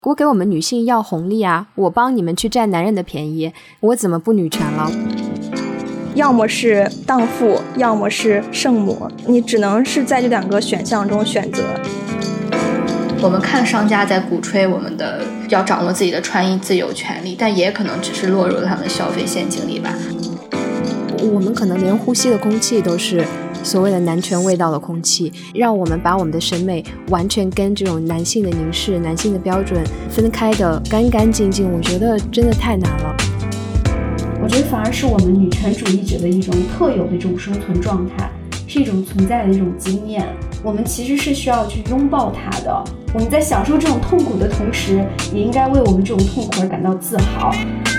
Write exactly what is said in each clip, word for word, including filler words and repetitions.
我给我们女性要红利啊，我帮你们去占男人的便宜，我怎么不女权了？ 要么是荡妇，要么是圣母，你只能是在这两个选项中选择。 我们看商家在鼓吹我们的要掌握自己的穿衣自由权利，但也可能只是落入了他们消费陷阱里吧。 我们可能连呼吸的空气都是所谓的男权味道的空气，让我们把我们的审美完全跟这种男性的凝视、男性的标准分开的干干净净，我觉得真的太难了。 我觉得反而是我们女权主义者的一种特有的这种生存状态，是一种存在的一种经验，我们其实是需要去拥抱它的。我们在享受这种痛苦的同时，也应该为我们这种痛苦而感到自豪。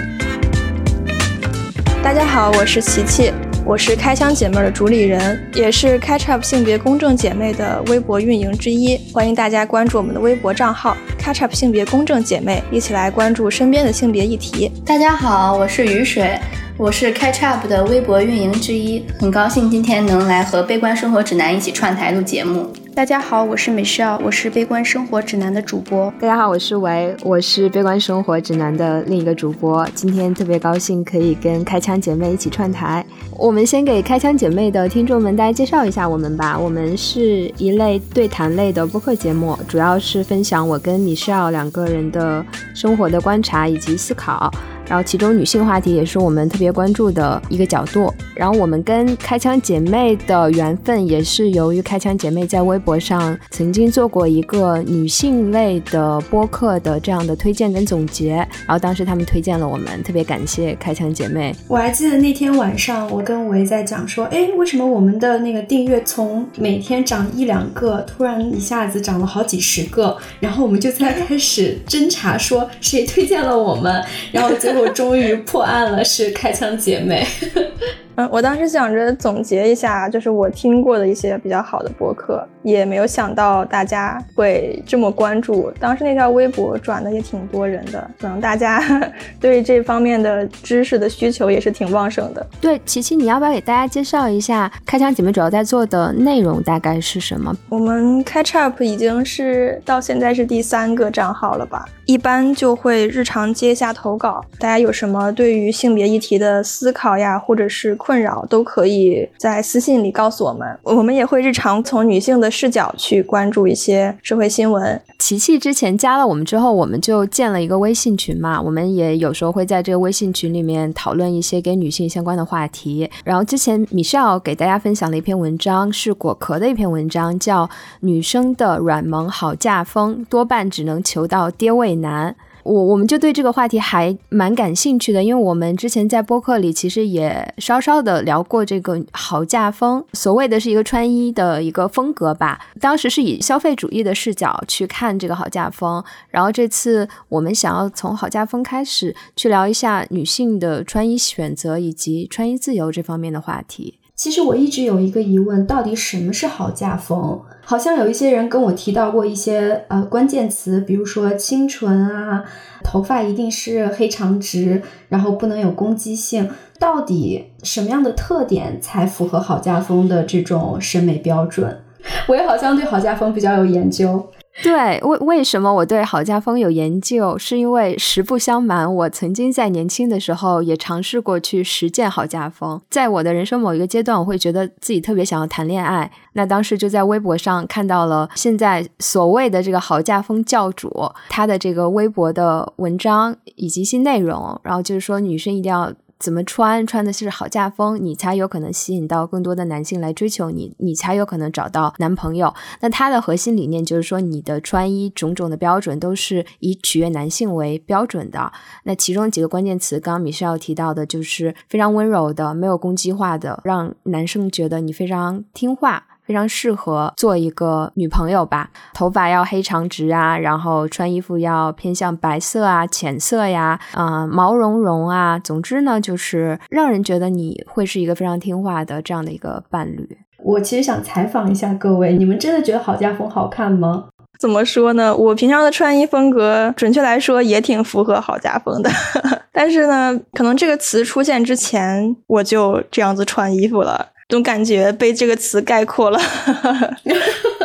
大家好，我是琪琪，我是开枪姐妹的主理人，也是 Catch Up 性别公正姐妹的微博运营之一。欢迎大家关注我们的微博账号 Catch Up 性别公正姐妹，一起来关注身边的性别议题。 大家好，我是雨水，我是 Catch Up 的微博运营之一，很高兴今天能来和悲观生活指南一起串台录节目。 大家好，我是 Michelle， 我是悲观生活指南的主播。 大家好，我是维，我是悲观生活指南的另一个主播。今天特别高兴可以跟开枪姐妹一起串台。我们先给开枪姐妹的听众们大家介绍一下我们吧。我们是一类对谈类的播客节目，主要是分享我跟 Michelle 两个人的生活的观察以及思考，然后其中女性话题也是我们特别关注的一个角度。然后我们跟开枪姐妹的缘分也是由于开枪姐妹在微博上曾经做过一个女性类的播客的这样的推荐跟总结，然后当时他们推荐了我们，特别感谢开枪姐妹。 我还记得那天晚上我跟维在讲说，诶，为什么我们的那个订阅从每天涨一两个突然一下子涨了好几十个，然后我们就在开始侦查说谁推荐了我们，然后最后终于破案了，是开枪姐妹。 嗯，我当时想着总结一下，就是我听过的一些比较好的播客，也没有想到大家会这么关注。当时那条微博转的也挺多人的，可能大家对这方面的知识的需求也是挺旺盛的。 对，琪琪，你要不要给大家介绍一下开枪姐妹主要在做的内容大概是什么？ 我们 Catch Up 已经是到现在是第三个账号了吧，一般就会日常接一下投稿，大家有什么对于性别议题的思考呀，或者是困扰，都可以在私信里告诉我们。我们也会日常从女性的视角去关注一些社会新闻。 琪琪之前加了我们之后，我们就建了一个微信群嘛，我们也有时候会在这个微信群里面讨论一些跟女性相关的话题。然后之前 Michelle 给大家分享了一篇文章，是果壳的一篇文章，叫女生的软萌好嫁风多半只能求到爹味男。我我们就对这个话题还蛮感兴趣的，因为我们之前在播客里其实也稍稍的聊过这个好嫁风，所谓的是一个穿衣的一个风格吧，当时是以消费主义的视角去看这个好嫁风，然后这次我们想要从好嫁风开始去聊一下女性的穿衣选择以及穿衣自由这方面的话题。 其实我一直有一个疑问，到底什么是好嫁风？好像有一些人跟我提到过一些呃关键词，比如说清纯啊，头发一定是黑长直，然后不能有攻击性。到底什么样的特点才符合好嫁风的这种审美标准？我也好像对好嫁风比较有研究。 对，为为什么我对好嫁风有研究，是因为实不相瞒，我曾经在年轻的时候也尝试过去实践好嫁风。在我的人生某一个阶段，我会觉得自己特别想要谈恋爱，那当时就在微博上看到了现在所谓的这个好嫁风教主他的这个微博的文章以及一些内容，然后就是说女生一定要怎么穿，穿的是好嫁风，你才有可能吸引到更多的男性来追求你，你才有可能找到男朋友。那它的核心理念就是说，你的穿衣种种的标准都是以取悦男性为标准的。那其中几个关键词，刚刚Michelle提到的就是非常温柔的，没有攻击化的，让男生觉得你非常听话，非常适合做一个女朋友吧。头发要黑长直啊，然后穿衣服要偏向白色啊、浅色呀、呃、毛茸茸啊，总之呢就是让人觉得你会是一个非常听话的这样的一个伴侣。 我其实想采访一下各位，你们真的觉得好嫁风好看吗？ 怎么说呢，我平常的穿衣风格准确来说也挺符合好嫁风的但是呢可能这个词出现之前我就这样子穿衣服了，总感觉被这个词概括了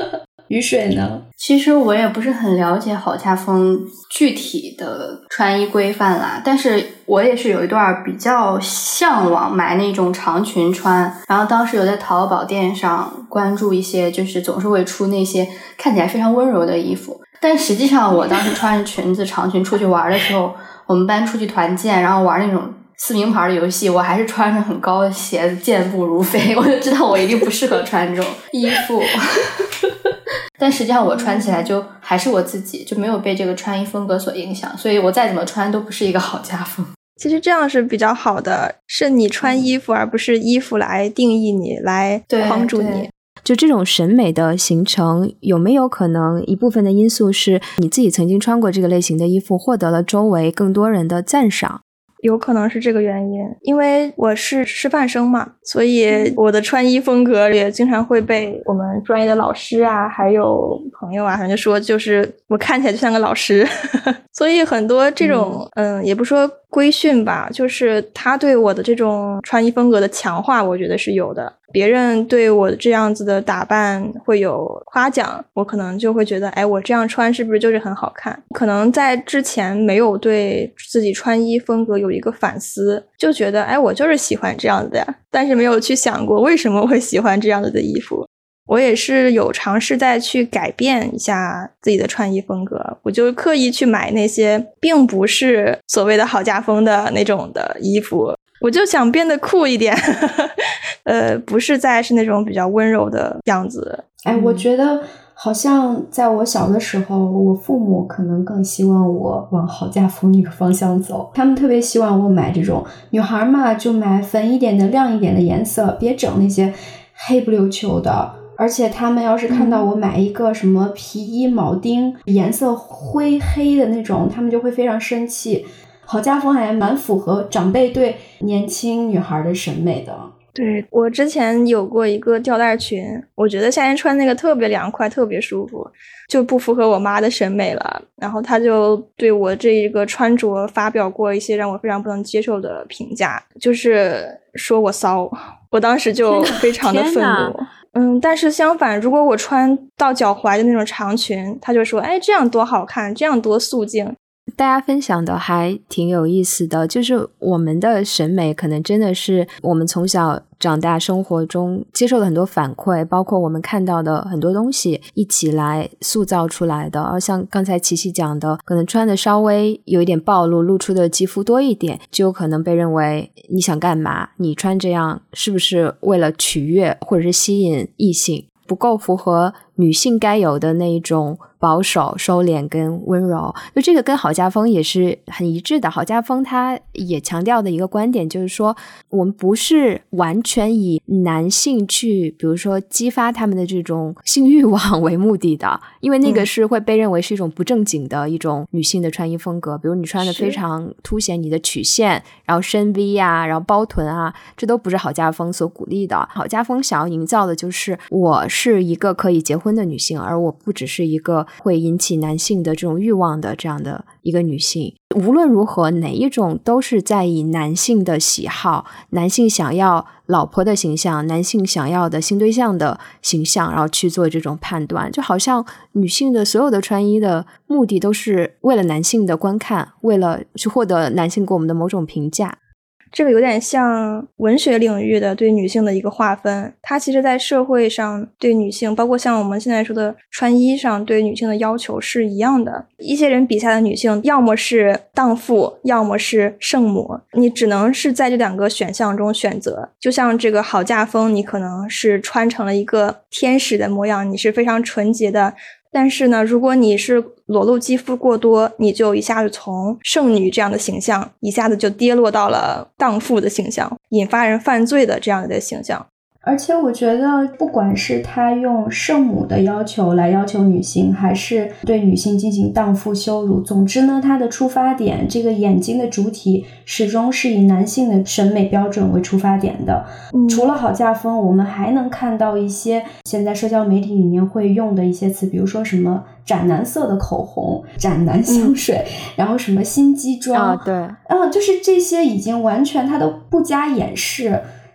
雨水呢？ 其实我也不是很了解好家风具体的穿衣规范啦，但是我也是有一段比较向往买那种长裙穿，然后当时有在淘宝店上关注一些就是总是会出那些看起来非常温柔的衣服，但实际上我当时穿着裙子长裙出去玩的时候，我们班出去团建，然后玩那种撕名牌的游戏，我还是穿着很高的鞋子健步如飞，我就知道我一定不适合穿这种衣服但实际上我穿起来就还是我自己，就没有被这个穿衣风格所影响，所以我再怎么穿都不是一个好家风。 其实这样是比较好的，是你穿衣服而不是衣服来定义你，来框住你。 就这种审美的形成，有没有可能一部分的因素是你自己曾经穿过这个类型的衣服，获得了周围更多人的赞赏？ 有可能是这个原因，因为我是师范生嘛，所以我的穿衣风格也经常会被我们专业的老师啊还有朋友啊反正说就是我看起来就像个老师所以很多这种嗯也不说规训吧，就是他对我的这种穿衣风格的强化我觉得是有的，别人对我这样子的打扮会有夸奖，我可能就会觉得哎，我这样穿是不是就是很好看，可能在之前没有对自己穿衣风格有一个反思，就觉得哎，我就是喜欢这样子的呀，但是没有去想过为什么会喜欢这样子的衣服。我也是有尝试再去改变一下自己的穿衣风格，我就刻意去买那些并不是所谓的好家风的那种的衣服，我就想变得酷一点呃，不是再是那种比较温柔的样子。 哎，我觉得好像在我小的时候，我父母可能更希望我往好家风那个方向走，他们特别希望我买这种女孩嘛，就买粉一点的亮一点的颜色，别整那些黑不溜秋的。而且他们要是看到我买一个什么皮衣铆钉颜色灰黑的那种，他们就会非常生气。好家风还蛮符合长辈对年轻女孩的审美的。 对，我之前有过一个吊带裙，我觉得夏天穿那个特别凉快特别舒服，就不符合我妈的审美了，然后她就对我这一个穿着发表过一些让我非常不能接受的评价，就是说我骚，我当时就非常的愤怒。嗯，但是相反，如果我穿到脚踝的那种长裙，他就说哎，这样多好看，这样多素净。 大家分享的还挺有意思的，就是我们的审美可能真的是我们从小长大生活中接受了很多反馈，包括我们看到的很多东西一起来塑造出来的。而像刚才琪琪讲的，可能穿的稍微有一点暴露，露出的肌肤多一点，就有可能被认为你想干嘛，你穿这样是不是为了取悦或者是吸引异性，不够符合女性该有的那一种保守、收敛跟温柔。就这个跟好家风也是很一致的。好家风它也强调的一个观点就是说，我们不是完全以男性去比如说激发他们的这种性欲望为目的的，因为那个是会被认为是一种不正经的一种女性的穿衣风格，比如你穿的非常凸显你的曲线，然后深 V 啊，然后包臀啊，这都不是好家风所鼓励的。好家风想要营造的就是我是一个可以结婚的女性，而我不只是一个会引起男性的这种欲望的这样的一个女性。无论如何，哪一种都是在以男性的喜好，男性想要老婆的形象，男性想要的性对象的形象，然后去做这种判断。就好像女性的所有的穿衣的目的都是为了男性的观看，为了去获得男性给我们的某种评价。 这个有点像文学领域的对女性的一个划分，它其实在社会上对女性，包括像我们现在说的穿衣上对女性的要求是一样的。一些人笔下的女性要么是荡妇，要么是圣母，你只能是在这两个选项中选择。就像这个好嫁风，你可能是穿成了一个天使的模样，你是非常纯洁的，但是呢，如果你是裸露肌肤过多，你就一下子从圣女这样的形象一下子就跌落到了荡妇的形象，引发人犯罪的这样的形象。 而且我觉得不管是他用圣母的要求来要求女性，还是对女性进行荡妇羞辱，总之呢，他的出发点，这个眼睛的主体始终是以男性的审美标准为出发点的。嗯、除了好嫁风，我们还能看到一些现在社交媒体里面会用的一些词，比如说什么斩男色的口红、斩男香水、嗯、然后什么心机妆、 啊、对， 嗯，就是这些已经完全他都不加掩饰，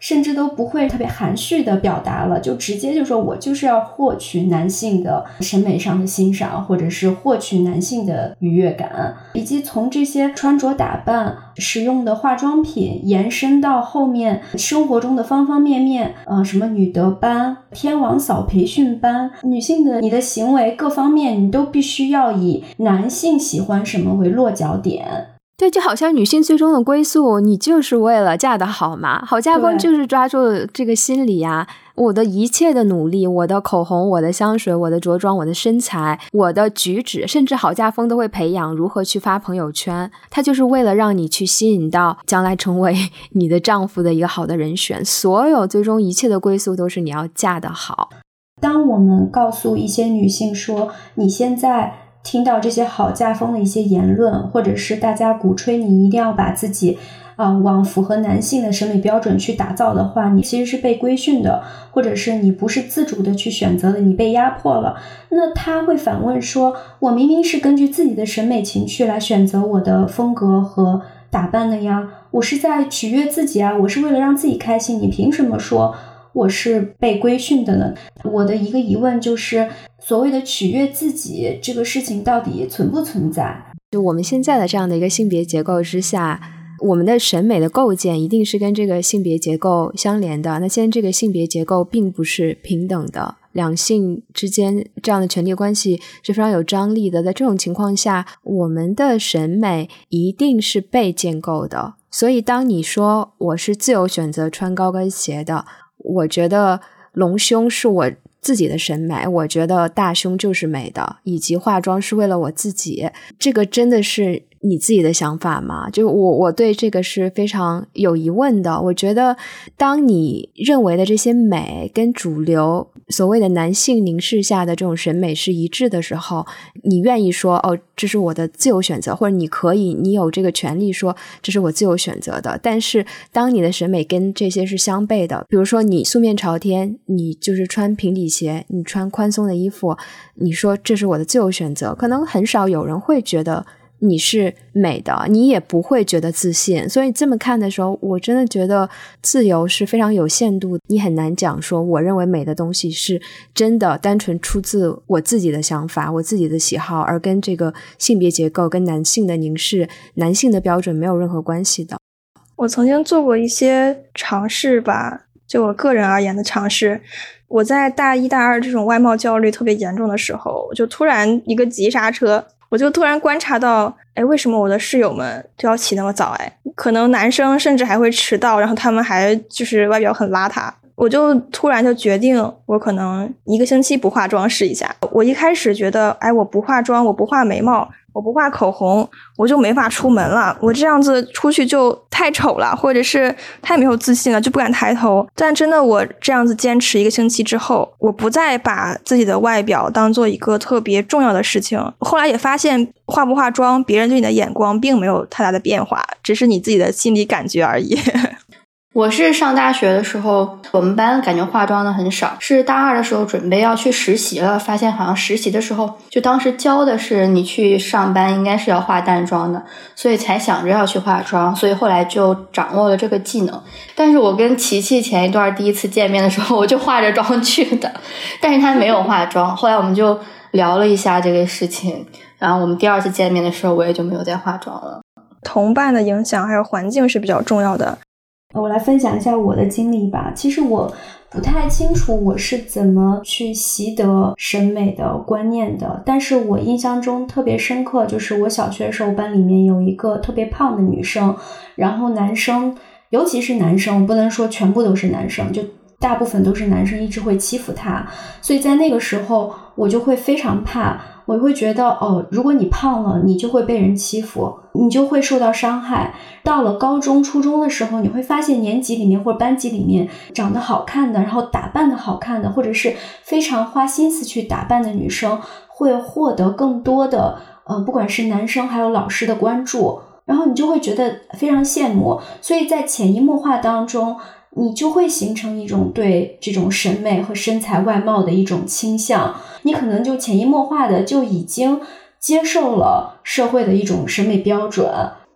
甚至都不会特别含蓄的表达了，就直接就说我就是要获取男性的审美上的欣赏，或者是获取男性的愉悦感，以及从这些穿着打扮、使用的化妆品延伸到后面生活中的方方面面，呃，什么女德班、天王嫂培训班，女性的你的行为各方面，你都必须要以男性喜欢什么为落脚点。 对，就好像女性最终的归宿，你就是为了嫁得好嘛。好嫁风就是抓住这个心理啊，我的一切的努力，我的口红，我的香水，我的着装，我的身材，我的举止，甚至好嫁风都会培养如何去发朋友圈，它就是为了让你去吸引到将来成为你的丈夫的一个好的人选。所有最终一切的归宿都是你要嫁得好。 当我们告诉一些女性说，你现在听到这些好嫁风的一些言论，或者是大家鼓吹你一定要把自己呃，往符合男性的审美标准去打造的话，你其实是被规训的，或者是你不是自主的去选择的，你被压迫了。那他会反问说，我明明是根据自己的审美情趣来选择我的风格和打扮的呀，我是在取悦自己啊，我是为了让自己开心，你凭什么说我是被规训的呢？我的一个疑问就是，所谓的取悦自己这个事情到底存不存在？ 就我们现在的这样的一个性别结构之下，我们的审美的构建一定是跟这个性别结构相连的。那现在这个性别结构并不是平等的，两性之间这样的权力关系是非常有张力的。在这种情况下，我们的审美一定是被建构的。所以当你说我是自由选择穿高跟鞋的，我觉得隆胸是我自己的审美，我觉得大胸就是美的，以及化妆是为了我自己，这个真的是你自己的想法吗？就我我对这个是非常有疑问的。我觉得当你认为的这些美跟主流所谓的男性凝视下的这种审美是一致的时候，你愿意说哦，这是我的自由选择，或者你可以你有这个权利说这是我自由选择的。但是当你的审美跟这些是相悖的，比如说你素面朝天，你就是穿平底鞋，你穿宽松的衣服，你说这是我的自由选择，可能很少有人会觉得你是美的，你也不会觉得自信。所以这么看的时候，我真的觉得自由是非常有限度，你很难讲说我认为美的东西是真的单纯出自我自己的想法，我自己的喜好，而跟这个性别结构跟男性的凝视男性的标准没有任何关系的。 我曾经做过一些尝试吧，就我个人而言的尝试。我在大一大二这种外貌焦虑特别严重的时候，我就突然一个急刹车，我就突然观察到，哎，为什么我的室友们都要起那么早？哎，可能男生甚至还会迟到，然后他们还就是外表很邋遢。我就突然就决定，我可能一个星期不化妆试一下。我一开始觉得，哎，我不化妆，我不画眉毛，我不画口红，我就没法出门了，我这样子出去就太丑了，或者是太没有自信了，就不敢抬头。但真的我这样子坚持一个星期之后，我不再把自己的外表当做一个特别重要的事情。后来也发现化不化妆，别人对你的眼光并没有太大的变化，只是你自己的心理感觉而已。 我是上大学的时候，我们班感觉化妆的很少，是大二的时候准备要去实习了，发现好像实习的时候就当时教的是你去上班应该是要化淡妆的，所以才想着要去化妆，所以后来就掌握了这个技能。但是我跟琪琪前一段第一次见面的时候，我就化着妆去的，但是她没有化妆，后来我们就聊了一下这个事情，然后我们第二次见面的时候我也就没有再化妆了。 同伴的影响还有环境是比较重要的。 我来分享一下我的经历吧。其实我不太清楚我是怎么去习得审美的观念的，但是我印象中特别深刻，就是我小学的时候班里面有一个特别胖的女生，然后男生，尤其是男生，我不能说全部都是男生，就大部分都是男生一直会欺负她，所以在那个时候我就会非常怕，我会觉得哦，如果你胖了，你就会被人欺负，你就会受到伤害。到了高中初中的时候，你会发现年级里面或者班级里面长得好看的，然后打扮的好看的，或者是非常花心思去打扮的女生会获得更多的呃，不管是男生还有老师的关注，然后你就会觉得非常羡慕，所以在潜移默化当中你就会形成一种对这种审美和身材外貌的一种倾向，你可能就潜移默化的就已经接受了社会的一种审美标准。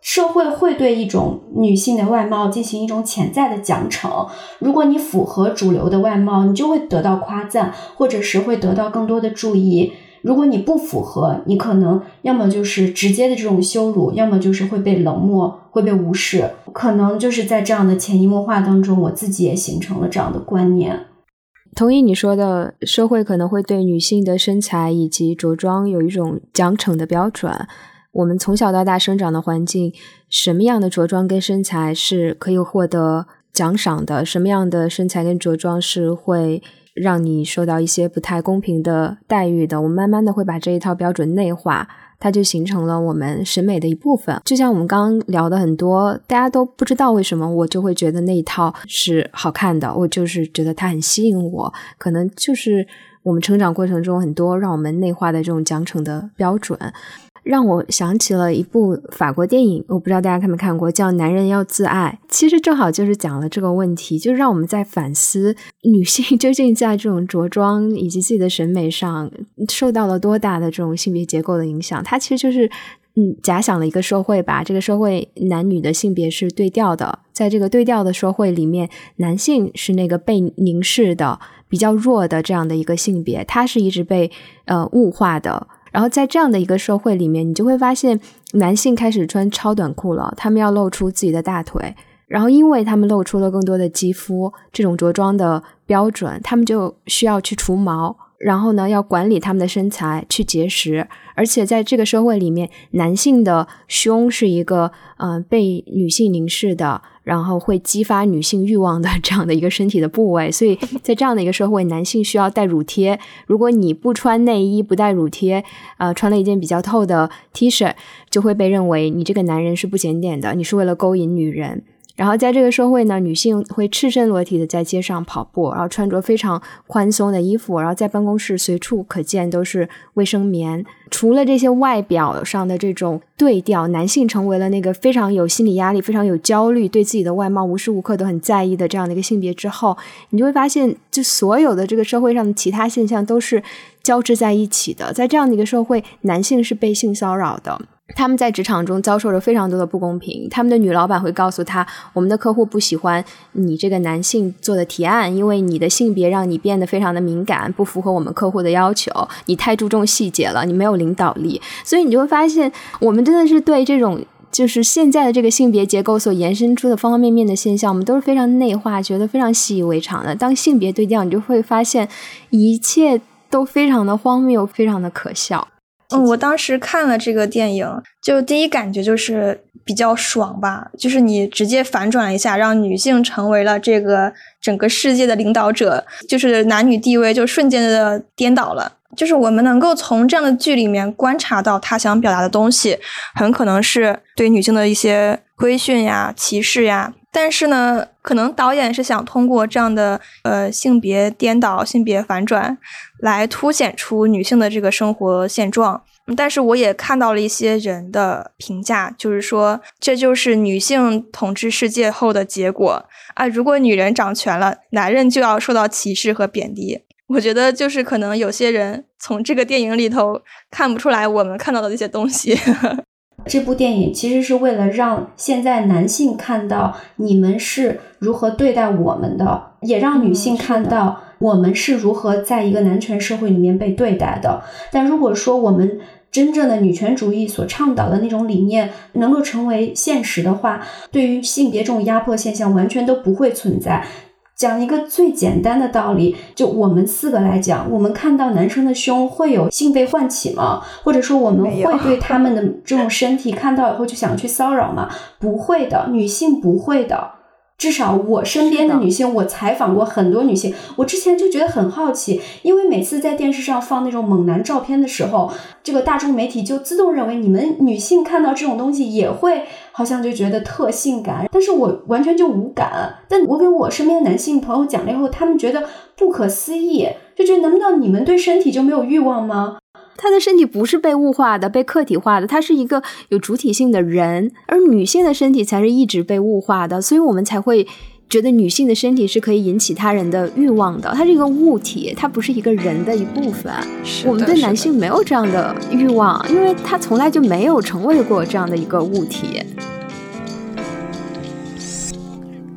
社会会对一种女性的外貌进行一种潜在的奖惩，如果你符合主流的外貌，你就会得到夸赞，或者是会得到更多的注意，如果你不符合，你可能要么就是直接的这种羞辱，要么就是会被冷漠，会被无视。可能就是在这样的潜移默化当中，我自己也形成了这样的观念。 同意你说的，社会可能会对女性的身材以及着装有一种奖惩的标准。我们从小到大生长的环境，什么样的着装跟身材是可以获得奖赏的，什么样的身材跟着装是会让你受到一些不太公平的待遇的，我们慢慢的会把这一套标准内化，它就形成了我们审美的一部分。就像我们刚刚聊的很多，大家都不知道为什么我就会觉得那一套是好看的，我就是觉得它很吸引我，可能就是我们成长过程中很多让我们内化的这种奖惩的标准。让我想起了一部法国电影，我不知道大家看没看过，叫《男人要自爱》。其实正好就是讲了这个问题，就让我们在反思女性究竟在这种着装以及自己的审美上受到了多大的这种性别结构的影响。它其实就是嗯，假想了一个社会吧，这个社会男女的性别是对调的，在这个对调的社会里面，男性是那个被凝视的比较弱的这样的一个性别，他是一直被呃物化的。然后在这样的一个社会里面，你就会发现男性开始穿超短裤了，他们要露出自己的大腿，然后因为他们露出了更多的肌肤，这种着装的标准，他们就需要去除毛，然后呢要管理他们的身材，去节食。而且在这个社会里面，男性的胸是一个呃被女性凝视的，然后会激发女性欲望的这样的一个身体的部位，所以在这样的一个社会，男性需要带乳贴。如果你不穿内衣，不带乳贴，呃，穿了一件比较透的 T 恤，就会被认为你这个男人是不检点的，你是为了勾引女人。然后在这个社会呢，女性会赤身裸体的在街上跑步，然后穿着非常宽松的衣服，然后在办公室随处可见都是卫生棉。除了这些外表上的这种对调，男性成为了那个非常有心理压力，非常有焦虑，对自己的外貌无时无刻都很在意的这样的一个性别之后，你就会发现就所有的这个社会上的其他现象都是交织在一起的。在这样的一个社会，男性是被性骚扰的，他们在职场中遭受着非常多的不公平，他们的女老板会告诉他，我们的客户不喜欢你这个男性做的提案，因为你的性别让你变得非常的敏感，不符合我们客户的要求，你太注重细节了，你没有领导力。所以你就会发现，我们真的是对这种就是现在的这个性别结构所延伸出的方方面面的现象，我们都是非常内化，觉得非常习以为常的。当性别对调，你就会发现一切都非常的荒谬，非常的可笑。 嗯，我当时看了这个电影，就第一感觉就是比较爽吧，就是你直接反转了一下，让女性成为了这个整个世界的领导者，就是男女地位就瞬间的颠倒了。就是我们能够从这样的剧里面观察到他想表达的东西，很可能是对女性的一些规训呀、歧视呀，但是呢，可能导演是想通过这样的呃性别颠倒、性别反转来凸显出女性的这个生活现状。但是我也看到了一些人的评价，就是说这就是女性统治世界后的结果啊！如果女人掌权了，男人就要受到歧视和贬低。我觉得就是可能有些人从这个电影里头看不出来我们看到的这些东西。 这部电影其实是为了让现在男性看到你们是如何对待我们的，也让女性看到我们是如何在一个男权社会里面被对待的。但如果说我们真正的女权主义所倡导的那种理念能够成为现实的话，对于性别这种压迫现象完全都不会存在。讲一个最简单的道理，就我们四个来讲，我们看到男生的胸会有性被唤起吗？或者说我们会对他们的这种身体看到以后就想去骚扰吗？不会的，女性不会的。至少我身边的女性，我采访过很多女性，我之前就觉得很好奇，因为每次在电视上放那种猛男照片的时候，这个大众媒体就自动认为你们女性看到这种东西也会好像就觉得特性感，但是我完全就无感。但我给我身边的男性朋友讲了以后，他们觉得不可思议，就觉得难道你们对身体就没有欲望吗？ 他的身体不是被物化的，被客体化的，他是一个有主体性的人，而女性的身体才是一直被物化的，所以我们才会觉得女性的身体是可以引起他人的欲望的，它是一个物体，它不是一个人的一部分。我们对男性没有这样的欲望，因为他从来就没有成为过这样的一个物体。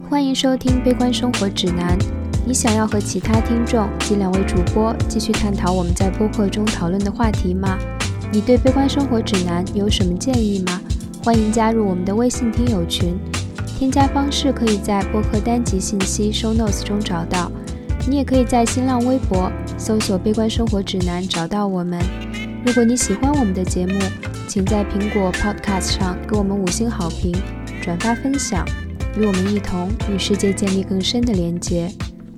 欢迎收听悲观生活指南。你想要和其他听众及两位主播继续探讨我们在播客中讨论的话题吗？你对悲观生活指南有什么建议吗？欢迎加入我们的微信听友群，添加方式可以在播客单集信息 show notes 中找到。你也可以在新浪微博搜索悲观生活指南找到我们。如果你喜欢我们的节目，请在苹果 Podcast 上给我们五星好评，转发分享，与我们一同与世界建立更深的连结。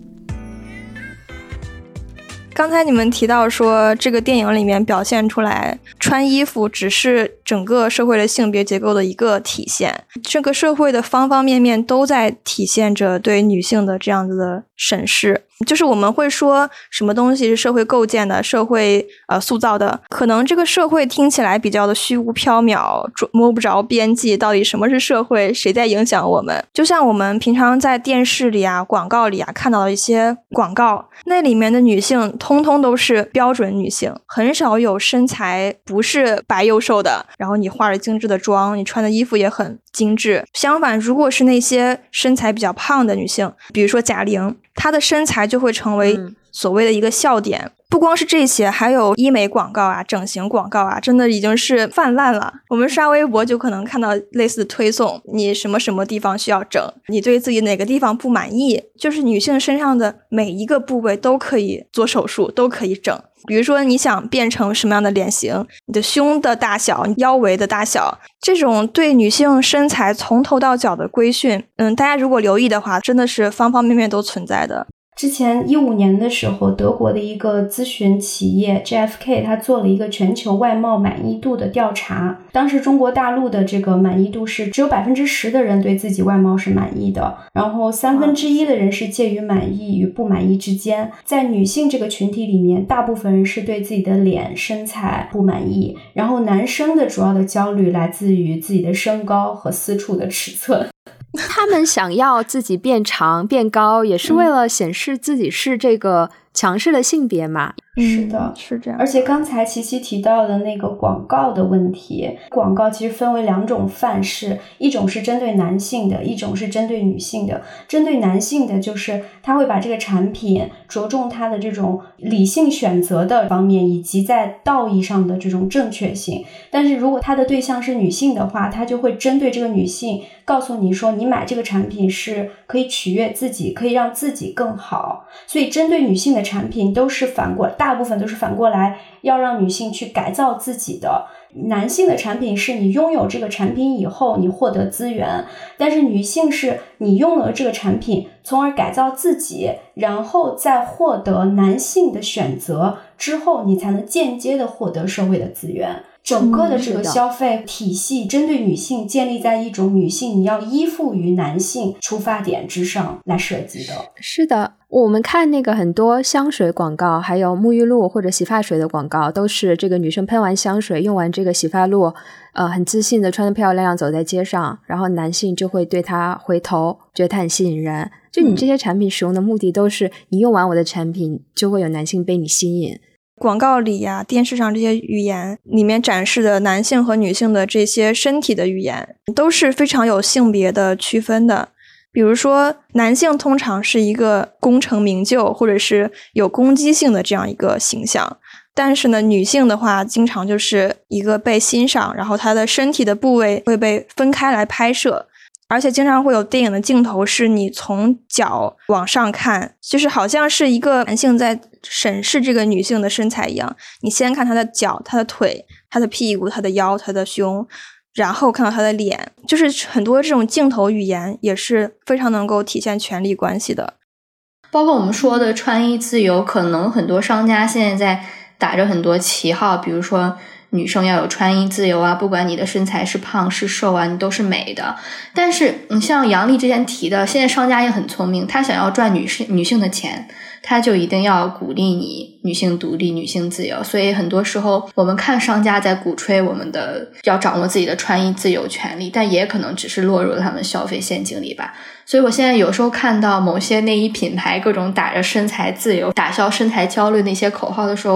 刚才你们提到说这个电影里面表现出来穿衣服只是整个社会的性别结构的一个体现，这个社会的方方面面都在体现着对女性的这样子的审视。就是我们会说什么东西是社会构建的，社会呃塑造的，可能这个社会听起来比较的虚无缥缈，摸不着边际，到底什么是社会，谁在影响我们。就像我们平常在电视里啊广告里啊看到的一些广告，那里面的女性通通都是标准女性，很少有身材不是白又瘦的，然后你化着精致的妆，你穿的衣服也很精致。相反，如果是那些身材比较胖的女性，比如说贾玲，她的身材就会成为所谓的一个笑点。嗯，不光是这些，还有医美广告啊、整形广告啊，真的已经是泛滥了。我们刷微博就可能看到类似的推送，你什么什么地方需要整，你对自己哪个地方不满意，就是女性身上的每一个部位都可以做手术，都可以整。比如说你想变成什么样的脸型，你的胸的大小，腰围的大小，这种对女性身材从头到脚的规训，嗯，大家如果留意的话，真的是方方面面都存在的。 之前一五年的时候，德国的一个咨询企业 G F K 它做了一个全球外貌满意度的调查，当时中国大陆的这个满意度是只有 百分之十 的人对自己外貌是满意的，然后三分之一的人是介于满意与不满意之间。在女性这个群体里面，大部分人是对自己的脸身材不满意，然后男生的主要的焦虑来自于自己的身高和私处的尺寸。 他们想要自己变长变高，也是为了显示自己是这个强势的性别嘛。 是的， 是这样。 而且刚才琪琪提到的那个广告的问题，广告其实分为两种范式，一种是针对男性的，一种是针对女性的。针对男性的就是他会把这个产品着重它的这种理性选择的方面，以及在道义上的这种正确性。但是如果他的对象是女性的话，他就会针对这个女性告诉你说，你买这个产品是可以取悦自己，可以让自己更好。所以针对女性的产品都是反过，大部分都是反过来要让女性去改造自己的。男性的产品是你拥有这个产品以后你获得资源，但是女性是你拥有这个产品从而改造自己，然后再获得男性的选择之后，你才能间接的获得社会的资源。整个的这个消费体系针对女性建立在一种女性你要依附于男性出发点之上来设计的。 是的，我们看那个很多香水广告，还有沐浴露或者洗发水的广告，都是这个女生喷完香水用完这个洗发露呃，很自信的穿得漂亮亮走在街上，然后男性就会对她回头，觉得她很吸引人。就你这些产品使用的目的都是你用完我的产品就会有男性被你吸引。 广告里呀、啊、电视上这些语言里面展示的男性和女性的这些身体的语言都是非常有性别的区分的。比如说男性通常是一个功成名就或者是有攻击性的这样一个形象，但是呢女性的话经常就是一个被欣赏，然后她的身体的部位会被分开来拍摄，而且经常会有电影的镜头是你从脚往上看，就是好像是一个男性在审视这个女性的身材一样，你先看她的脚、她的腿、她的屁股、她的腰、她的胸，然后看到她的脸，就是很多这种镜头语言也是非常能够体现权力关系的。 包括我们说的穿衣自由，可能很多商家现在在打着很多旗号，比如说女生要有穿衣自由啊，不管你的身材是胖是瘦啊，你都是美的。但是你像杨丽之前提的，现在商家也很聪明，他想要赚女性女性的钱，他就一定要鼓励你女性独立、女性自由。所以很多时候我们看商家在鼓吹我们的要掌握自己的穿衣自由权利，但也可能只是落入了他们消费陷阱里吧。所以我现在有时候看到某些内衣品牌各种打着身材自由、打消身材焦虑那些口号的时候，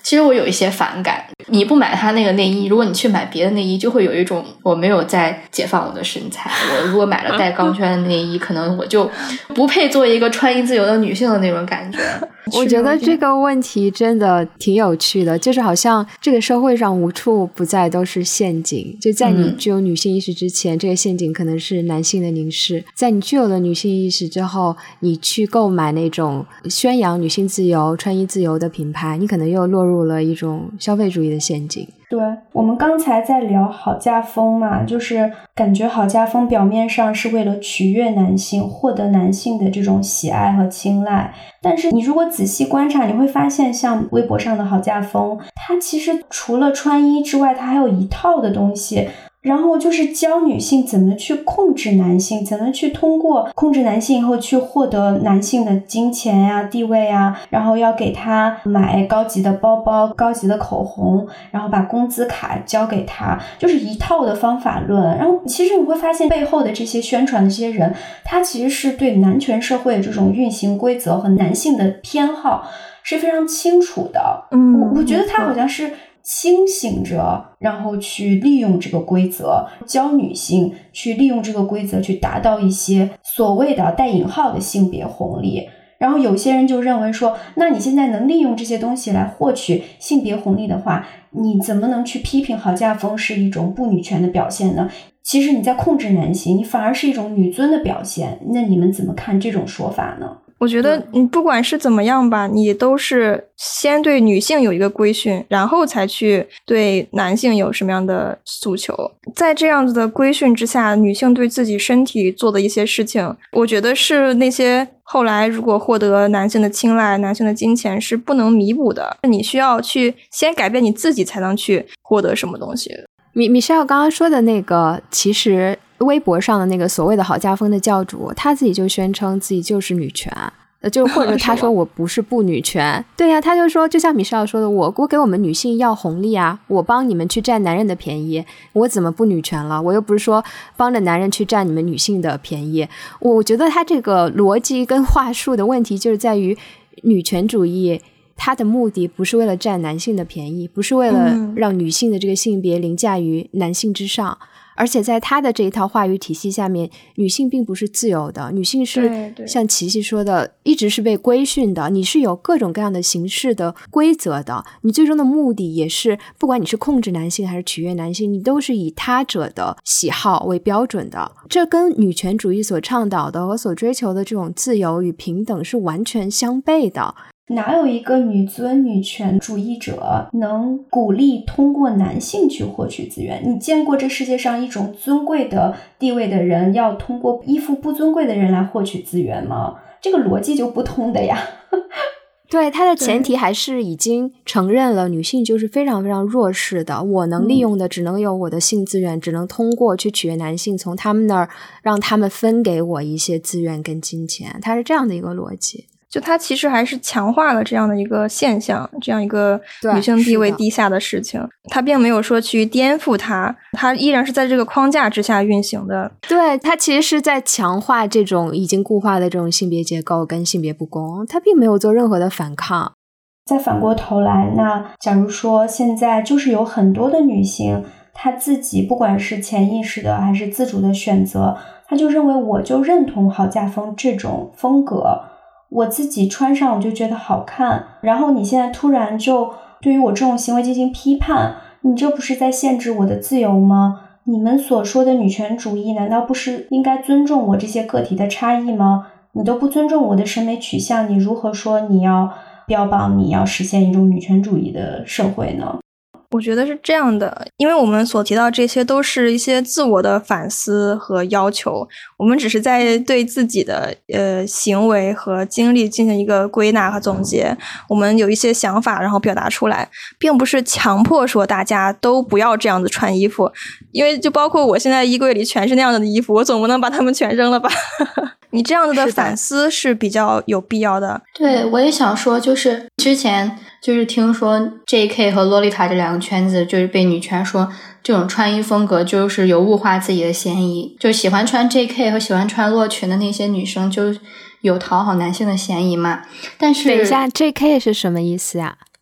其实我有一些反感，你不买他那个内衣，如果你去买别的内衣，就会有一种我没有在解放我的身材，我如果买了带钢圈的内衣，可能我就不配做一个穿衣自由的女性的那种感觉。 我觉得这个问题真的挺有趣的，就是好像这个社会上无处不在都是陷阱，就在你具有女性意识之前、嗯、这个陷阱可能是男性的凝视，在你具有了女性意识之后，你去购买那种宣扬女性自由穿衣自由的品牌，你可能又落入了一种消费主义的陷阱。 对，我们刚才在聊好家风嘛，就是感觉好家风表面上是为了取悦男性，获得男性的这种喜爱和青睐，但是你如果仔细观察，你会发现像微博上的好家风，它其实除了穿衣之外，它还有一套的东西，然后就是教女性怎么去控制男性，怎么去通过控制男性以后去获得男性的金钱呀、地位啊，然后要给他买高级的包包、高级的口红，然后把工资卡交给他，就是一套的方法论。然后其实你会发现背后的这些宣传的这些人，他其实是对男权社会的这种运行规则和男性的偏好是非常清楚的。 嗯， 我我觉得他好像是清醒着，然后去利用这个规则，教女性去利用这个规则去达到一些所谓的带引号的性别红利。然后有些人就认为说，那你现在能利用这些东西来获取性别红利的话，你怎么能去批评好家风是一种不女权的表现呢？其实你在控制男性，你反而是一种女尊的表现。那你们怎么看这种说法呢？ 我觉得你不管是怎么样吧，你都是先对女性有一个规训，然后才去对男性有什么样的诉求。在这样子的规训之下，女性对自己身体做的一些事情，我觉得是那些后来如果获得男性的青睐、男性的金钱是不能弥补的。你需要去先改变你自己，才能去获得什么东西。 米米歇尔刚刚说的那个，其实微博上的那个所谓的好家风的教主，他自己就宣称自己就是女权，就或者他说我不是不女权。对呀、啊，他就说，就像米歇尔说的，我我给我们女性要红利啊，我帮你们去占男人的便宜，我怎么不女权了？我又不是说帮着男人去占你们女性的便宜。我觉得他这个逻辑跟话术的问题就是在于，女权主义它的目的不是为了占男性的便宜，不是为了让女性的这个性别凌驾于男性之上，而且在他的这一套话语体系下面，女性并不是自由的，女性是像琪琪说的，一直是被规训的，你是有各种各样的形式的规则的，你最终的目的也是，不管你是控制男性还是取悦男性，你都是以他者的喜好为标准的。这跟女权主义所倡导的和所追求的这种自由与平等是完全相悖的。 哪有一个女尊女权主义者能鼓励通过男性去获取资源？你见过这世界上一种尊贵的地位的人要通过依附不尊贵的人来获取资源吗？这个逻辑就不通的呀。 对，它的前提还是已经承认了女性就是非常非常弱势的，我能利用的只能有我的性资源、嗯、只能通过去取悦男性，从他们那儿让他们分给我一些资源跟金钱，它是这样的一个逻辑。 就它其实还是强化了这样的一个现象，这样一个女性地位低下的事情，它并没有说去颠覆它，它依然是在这个框架之下运行的。 对，它其实是在强化这种已经固化的这种性别结构跟性别不公，它并没有做任何的反抗。 再反过头来，那假如说现在就是有很多的女性，她自己不管是潜意识的还是自主的选择，她就认为我就认同好家风这种风格，我自己穿上我就觉得好看，然后你现在突然就对于我这种行为进行批判，你这不是在限制我的自由吗？你们所说的女权主义难道不是应该尊重我这些个体的差异吗？你都不尊重我的审美取向，你如何说你要标榜你要实现一种女权主义的社会呢？ 我觉得是这样的，因为我们所提到这些都是一些自我的反思和要求，我们只是在对自己的呃行为和经历进行一个归纳和总结，我们有一些想法然后表达出来，并不是强迫说大家都不要这样子穿衣服，因为就包括我现在衣柜里全是那样的衣服，我总不能把它们全扔了吧你这样子的反思是比较有必要的。 对，我也想说，就是之前就是听说 J K 和洛丽塔这两个圈子就是被女权说这种穿衣风格就是有物化自己的嫌疑，就喜欢穿 J K 和喜欢穿洛裙的那些女生就有讨好男性的嫌疑嘛。但是等一下 J K 是什么意思呀？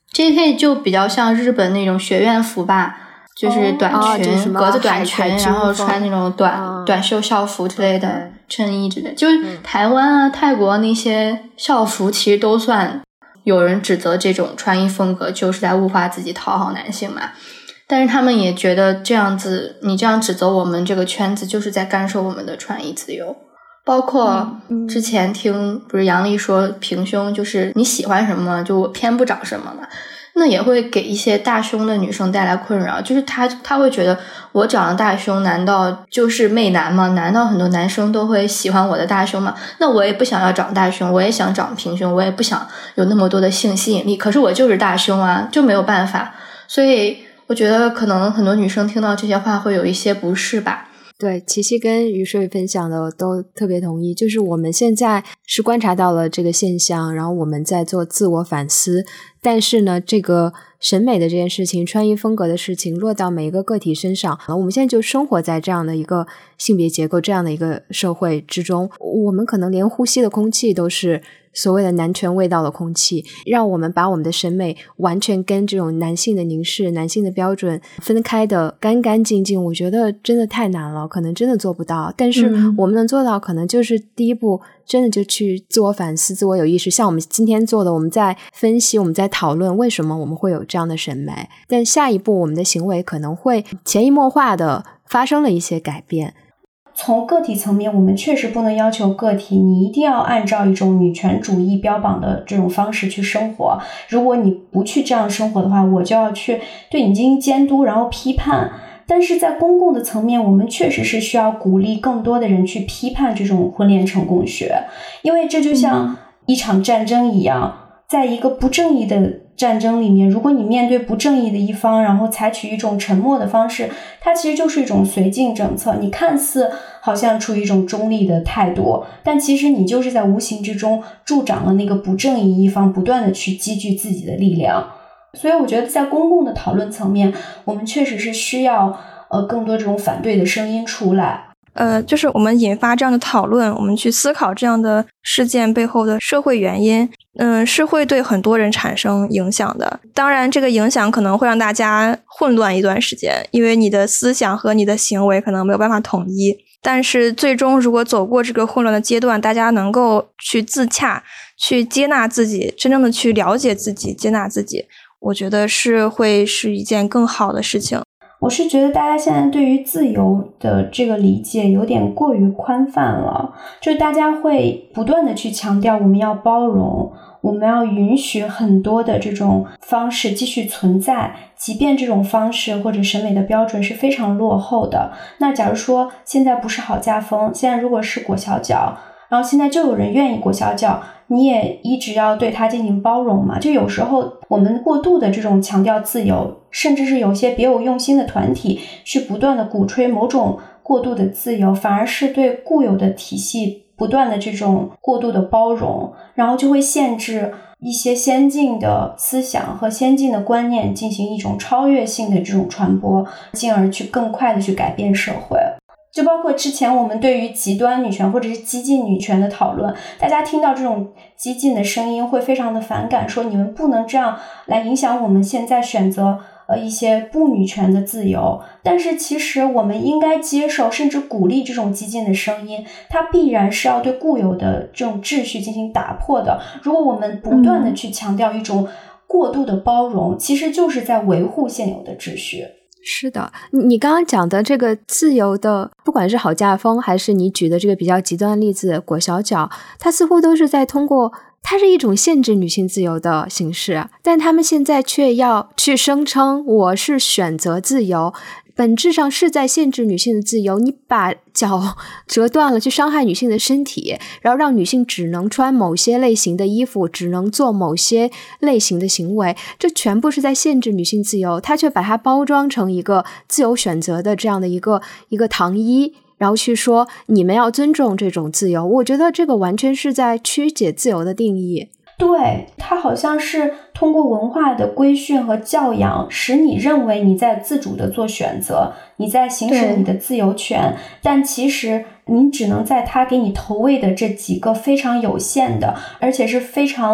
J K 就比较像日本那种学院服吧，就是短裙、 哦就是格子短裙，然后穿那种短、 哦、 短袖校服之类的衬衣之类的。就是台湾啊、泰国那些校服其实都算有人指责这种穿衣风格就是在物化自己讨好男性嘛，但是他们也觉得这样子你这样指责我们这个圈子就是在干涉我们的穿衣自由。包括之前听不是杨笠说平胸就是你喜欢什么就我偏不找什么嘛，那也会给一些大胸的女生带来困扰，就是她她会觉得我长了大胸难道就是媚男吗？难道很多男生都会喜欢我的大胸吗？那我也不想要长大胸，我也想长平胸，我也不想有那么多的性吸引力，可是我就是大胸啊，就没有办法。所以我觉得可能很多女生听到这些话会有一些不适吧。 对，琪琪跟于水分享的我都特别同意，就是我们现在是观察到了这个现象，然后我们在做自我反思，但是呢这个审美的这件事情，穿衣风格的事情落到每一个个体身上，我们现在就生活在这样的一个性别结构这样的一个社会之中，我们可能连呼吸的空气都是所谓的男权味道的空气，让我们把我们的审美完全跟这种男性的凝视、男性的标准分开的干干净净，我觉得真的太难了，可能真的做不到。但是我们能做到可能就是第一步真的就去自我反思、自我有意识，像我们今天做的，我们在分析，我们在讨论为什么我们会有这样的审美，但下一步我们的行为可能会潜移默化的发生了一些改变。 从个体层面，我们确实不能要求个体你一定要按照一种女权主义标榜的这种方式去生活，如果你不去这样生活的话，我就要去对你进行监督然后批判。但是在公共的层面，我们确实是需要鼓励更多的人去批判这种婚恋成功学，因为这就像一场战争一样，在一个不正义的战争里面，如果你面对不正义的一方，然后采取一种沉默的方式，它其实就是一种绥靖政策，你看似好像处于一种中立的态度，但其实你就是在无形之中助长了那个不正义一方不断的去积聚自己的力量。所以我觉得在公共的讨论层面，我们确实是需要呃更多这种反对的声音出来。 呃，就是我们引发这样的讨论，我们去思考这样的事件背后的社会原因，嗯，是会对很多人产生影响的。当然，这个影响可能会让大家混乱一段时间，因为你的思想和你的行为可能没有办法统一。但是最终，如果走过这个混乱的阶段，大家能够去自洽，去接纳自己，真正的去了解自己，接纳自己，我觉得是会是一件更好的事情。 我是觉得大家现在对于自由的这个理解有点过于宽泛了，就是大家会不断的去强调我们要包容，我们要允许很多的这种方式继续存在，即便这种方式或者审美的标准是非常落后的。那假如说现在不是好家风，现在如果是裹小脚，然后现在就有人愿意裹小脚，你也一直要对它进行包容嘛？就有时候我们过度的这种强调自由，甚至是有些别有用心的团体去不断的鼓吹某种过度的自由，反而是对固有的体系不断的这种过度的包容，然后就会限制一些先进的思想和先进的观念进行一种超越性的这种传播，进而去更快的去改变社会。就包括之前我们对于极端女权或者是激进女权的讨论，大家听到这种激进的声音会非常的反感，说你们不能这样来影响我们现在选择呃一些不女权的自由。但是其实我们应该接受甚至鼓励这种激进的声音，它必然是要对固有的这种秩序进行打破的。如果我们不断的去强调一种过度的包容，其实就是在维护现有的秩序。 是的，你刚刚讲的这个自由的，不管是好家风还是你举的这个比较极端的例子裹小脚，它似乎都是在通过，它是一种限制女性自由的形式，但他们现在却要去声称我是选择自由，本质上是在限制女性的自由。你把脚折断了，去伤害女性的身体，然后让女性只能穿某些类型的衣服，只能做某些类型的行为，这全部是在限制女性自由。他却把它包装成一个自由选择的这样的一个一个糖衣，然后去说你们要尊重这种自由。我觉得这个完全是在曲解自由的定义。 对，它好像是通过文化的规训和教养，使你认为你在自主的做选择，你在行使你的自由权，但其实你只能在它给你投喂的这几个非常有限的，而且是非常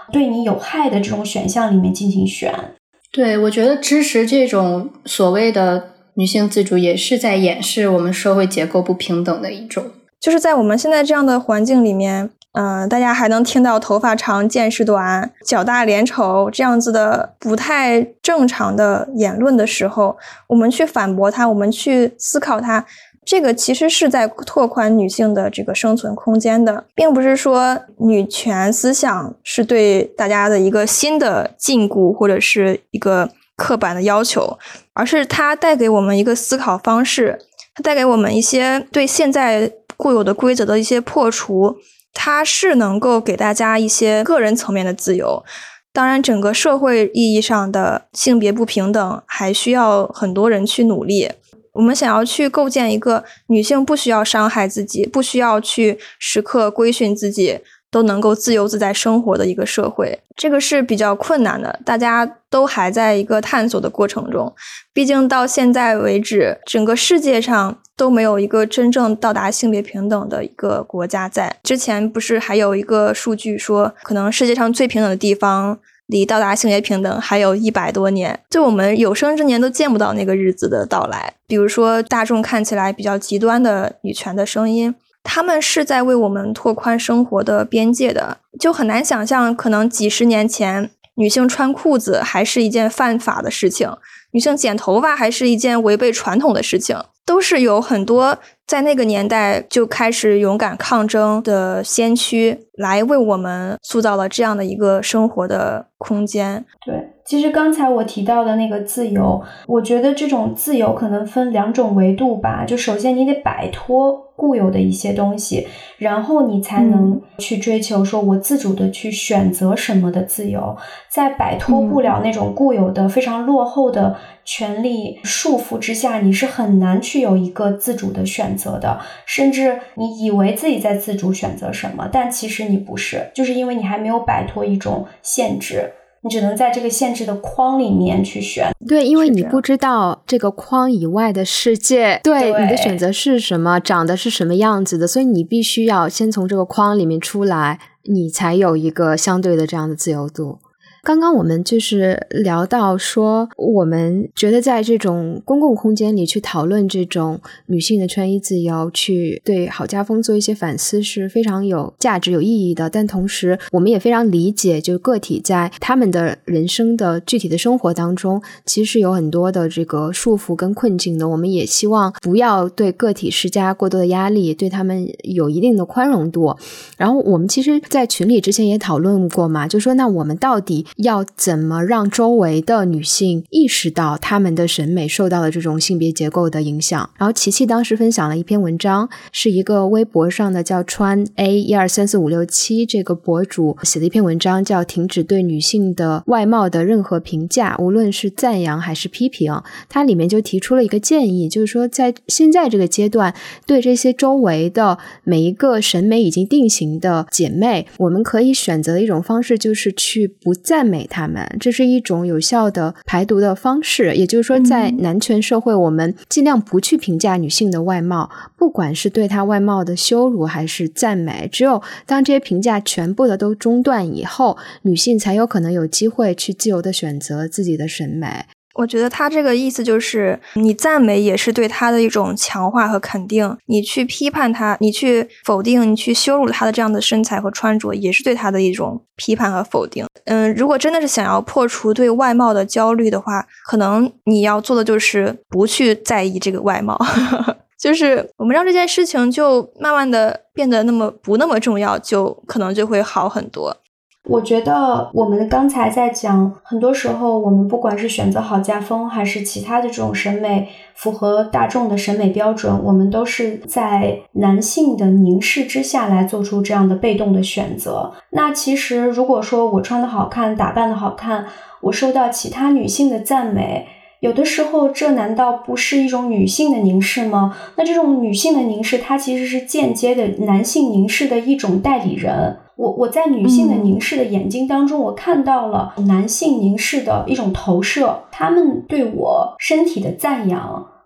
对你有害的这种选项里面进行选。 对，我觉得支持这种所谓的女性自主也是在掩饰我们社会结构不平等的一种。 就是在我们现在这样的环境里面，嗯、呃，大家还能听到头发长见识短、脚大脸丑这样子的不太正常的言论的时候，我们去反驳它，我们去思考它，这个其实是在拓宽女性的这个生存空间的，并不是说女权思想是对大家的一个新的禁锢或者是一个刻板的要求，而是它带给我们一个思考方式，它带给我们一些对现在固有的规则的一些破除，它是能够给大家一些个人层面的自由。当然整个社会意义上的性别不平等还需要很多人去努力。我们想要去构建一个女性不需要伤害自己，不需要去时刻规训自己，都能够自由自在生活的一个社会，这个是比较困难的，大家都还在一个探索的过程中。毕竟到现在为止，整个世界上都没有一个真正到达性别平等的一个国家在。之前不是还有一个数据说，可能世界上最平等的地方离到达性别平等还有一百多年，就我们有生之年都见不到那个日子的到来。比如说大众看起来比较极端的女权的声音，他们是在为我们拓宽生活的边界的，就很难想象可能几十年前女性穿裤子还是一件犯法的事情，女性剪头发还是一件违背传统的事情，都是有很多在那个年代就开始勇敢抗争的先驱来为我们塑造了这样的一个生活的空间。 对，其实刚才我提到的那个自由，我觉得这种自由可能分两种维度吧。就首先你得摆脱固有的一些东西，然后你才能去追求说我自主的去选择什么的自由。在摆脱不了那种固有的非常落后的权利束缚之下，你是很难去有一个自主的选择的，甚至你以为自己在自主选择什么，但其实你不是，就是因为你还没有摆脱一种限制，你只能在这个限制的框里面去选。 对，因为你不知道这个框以外的世界，对， 对你的选择是什么，长得是什么样子的，所以你必须要先从这个框里面出来，你才有一个相对的这样的自由度。刚刚我们就是聊到说，我们觉得在这种公共空间里去讨论这种女性的穿衣自由，去对郝家风做一些反思是非常有价值有意义的，但同时我们也非常理解，就个体在他们的人生的具体的生活当中其实有很多的这个束缚跟困境的，我们也希望不要对个体施加过多的压力，对他们有一定的宽容度。然后我们其实在群里之前也讨论过嘛，就说那我们到底要怎么让周围的女性意识到她们的审美受到了这种性别结构的影响。然后琪琪当时分享了一篇文章，是一个微博上的叫川 A 一二三四五六七这个博主写的一篇文章，叫停止对女性的外貌的任何评价，无论是赞扬还是批评。它里面就提出了一个建议，就是说在现在这个阶段，对这些周围的每一个审美已经定型的姐妹，我们可以选择的一种方式就是去不赞美她们，这是一种有效的排毒的方式。也就是说在男权社会，我们尽量不去评价女性的外貌，不管是对她外貌的羞辱还是赞美，只有当这些评价全部的都中断以后，女性才有可能有机会去自由的选择自己的审美。 我觉得他这个意思就是你赞美也是对他的一种强化和肯定，你去批判他，你去否定，你去羞辱他的这样的身材和穿着也是对他的一种批判和否定。嗯，如果真的是想要破除对外貌的焦虑的话，可能你要做的就是不去在意这个外貌就是我们让这件事情就慢慢的变得那么不那么重要，就可能就会好很多。 我觉得我们刚才在讲，很多时候我们不管是选择郝家风还是其他的这种审美符合大众的审美标准，我们都是在男性的凝视之下来做出这样的被动的选择。那其实如果说我穿得好看，打扮得好看，我受到其他女性的赞美，有的时候这难道不是一种女性的凝视吗？那这种女性的凝视，它其实是间接的男性凝视的一种代理人。我我在女性的凝视的眼睛当中，我看到了男性凝视的一种投射，他们对我身体的赞扬，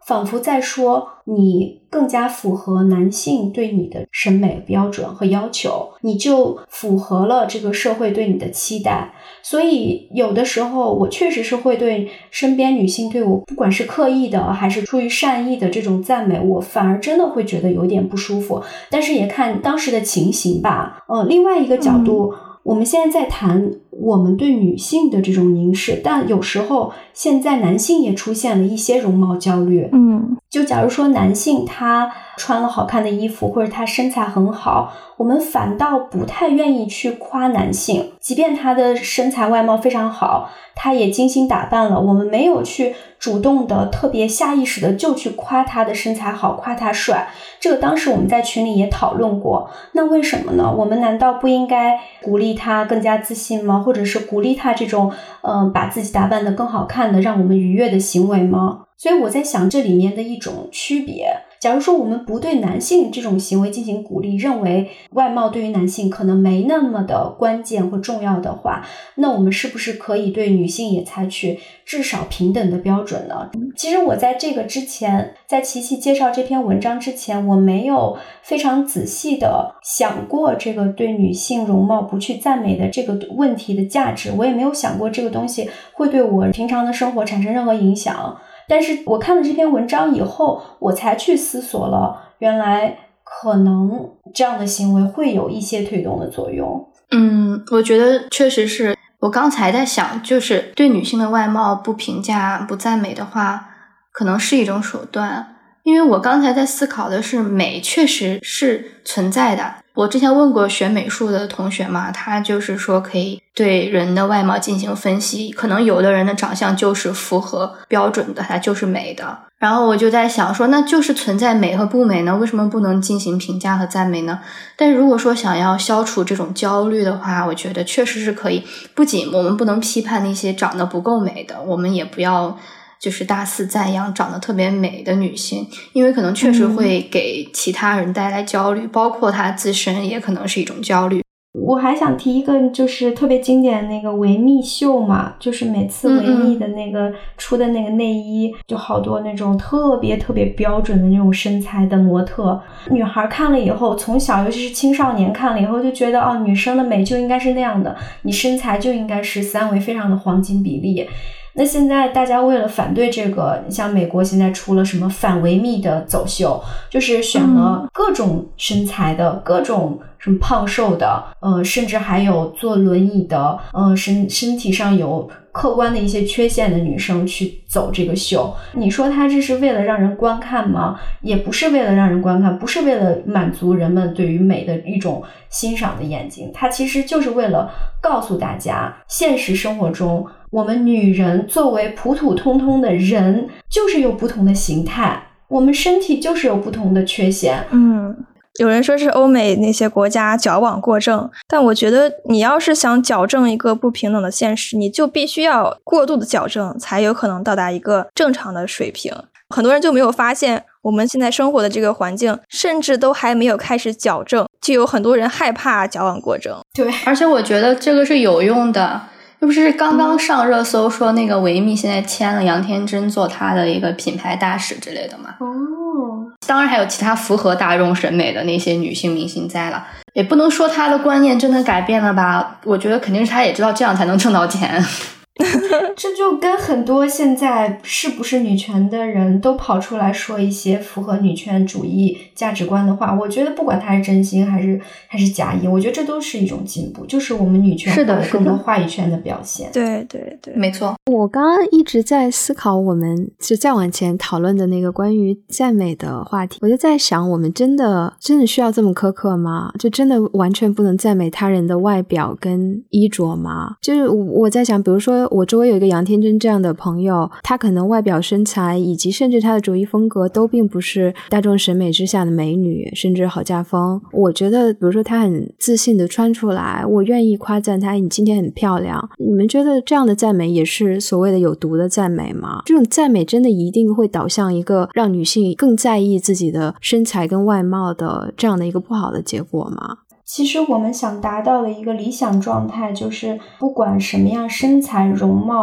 仿佛在说你更加符合男性对你的审美标准和要求，你就符合了这个社会对你的期待。所以有的时候我确实是会对身边女性对我不管是刻意的还是出于善意的这种赞美，我反而真的会觉得有点不舒服，但是也看当时的情形吧。呃，另外一个角度、嗯、我们现在在谈我们对女性的这种凝视，但有时候现在男性也出现了一些容貌焦虑。 嗯， 就假如说男性他穿了好看的衣服，或者他身材很好，我们反倒不太愿意去夸男性，即便他的身材外貌非常好，他也精心打扮了，我们没有去主动的特别下意识的就去夸他的身材好，夸他帅。这个当时我们在群里也讨论过，那为什么呢？我们难道不应该鼓励他更加自信吗？或者是鼓励他这种嗯、呃，把自己打扮得更好看的让我们愉悦的行为吗？所以我在想这里面的一种区别。假如说我们不对男性这种行为进行鼓励，认为外貌对于男性可能没那么的关键或重要的话，那我们是不是可以对女性也采取至少平等的标准呢？其实我在这个之前，在琪琪介绍这篇文章之前，我没有非常仔细的想过这个对女性容貌不去赞美的这个问题的价值，我也没有想过这个东西会对我平常的生活产生任何影响。但是我看了这篇文章以后，我才去思索了，原来可能这样的行为会有一些推动的作用。 嗯，我觉得确实是。我刚才在想，就是对女性的外貌不评价、不赞美的话，可能是一种手段。因为我刚才在思考的是，美确实是存在的。我之前问过学美术的同学嘛，他就是说可以对人的外貌进行分析，可能有的人的长相就是符合标准的，他就是美的。然后我就在想说，那就是存在美和不美呢，为什么不能进行评价和赞美呢？但如果说想要消除这种焦虑的话，我觉得确实是可以。不仅我们不能批判那些长得不够美的，我们也不要就是大肆赞扬长得特别美的女性，因为可能确实会给其他人带来焦虑、嗯、包括她自身也可能是一种焦虑。 我还想提一个就是特别经典的那个维密秀嘛，就是每次维密的那个、嗯、出的那个内衣就好多那种特别特别标准的那种身材的模特，女孩看了以后，从小尤其是青少年看了以后就觉得哦，女生的美就应该是那样的，你身材就应该是三围非常的黄金比例。那现在大家为了反对这个，你像美国现在出了什么反维密的走秀，就是选了各种身材的、嗯、各种什么胖瘦的，呃，甚至还有坐轮椅的，呃，身身体上有客观的一些缺陷的女生去走这个秀。你说她这是为了让人观看吗？也不是为了让人观看，不是为了满足人们对于美的一种欣赏的眼睛，它其实就是为了告诉大家，现实生活中我们女人作为普普通通的人，就是有不同的形态，我们身体就是有不同的缺陷。 嗯，有人说是欧美那些国家矫枉过正，但我觉得你要是想矫正一个不平等的现实，你就必须要过度的矫正，才有可能到达一个正常的水平。很多人就没有发现，我们现在生活的这个环境，甚至都还没有开始矫正，就有很多人害怕矫枉过正。 对，而且我觉得这个是有用的。这不是刚刚上热搜说那个维密现在签了杨天真做他的一个品牌大使之类的吗？ 哦， 当然还有其他符合大众审美的那些女性明星在了，也不能说他的观念真的改变了吧，我觉得肯定是他也知道这样才能挣到钱。 这就跟很多现在是不是女权的人都跑出来说一些符合女权主义价值观的话，我觉得不管他是真心还是还是假意，我觉得这都是一种进步，就是我们女权是的更多话语权的表现。 对对对， 没错。 我刚刚一直在思考我们就再往前讨论的那个关于赞美的话题，我就在想，我们真的真的需要这么苛刻吗？就真的完全不能赞美他人的外表跟衣着吗？就是我在想，比如说我周围有一个杨天真这样的朋友，他可能外表身材以及甚至他的着衣风格都并不是大众审美之下的美女甚至好家风，我觉得比如说他很自信的穿出来，我愿意夸赞他你今天很漂亮，你们觉得这样的赞美也是所谓的有毒的赞美吗？这种赞美真的一定会导向一个让女性更在意自己的身材跟外貌的这样的一个不好的结果吗？ 其实我们想达到的一个理想状态，就是不管什么样身材容貌或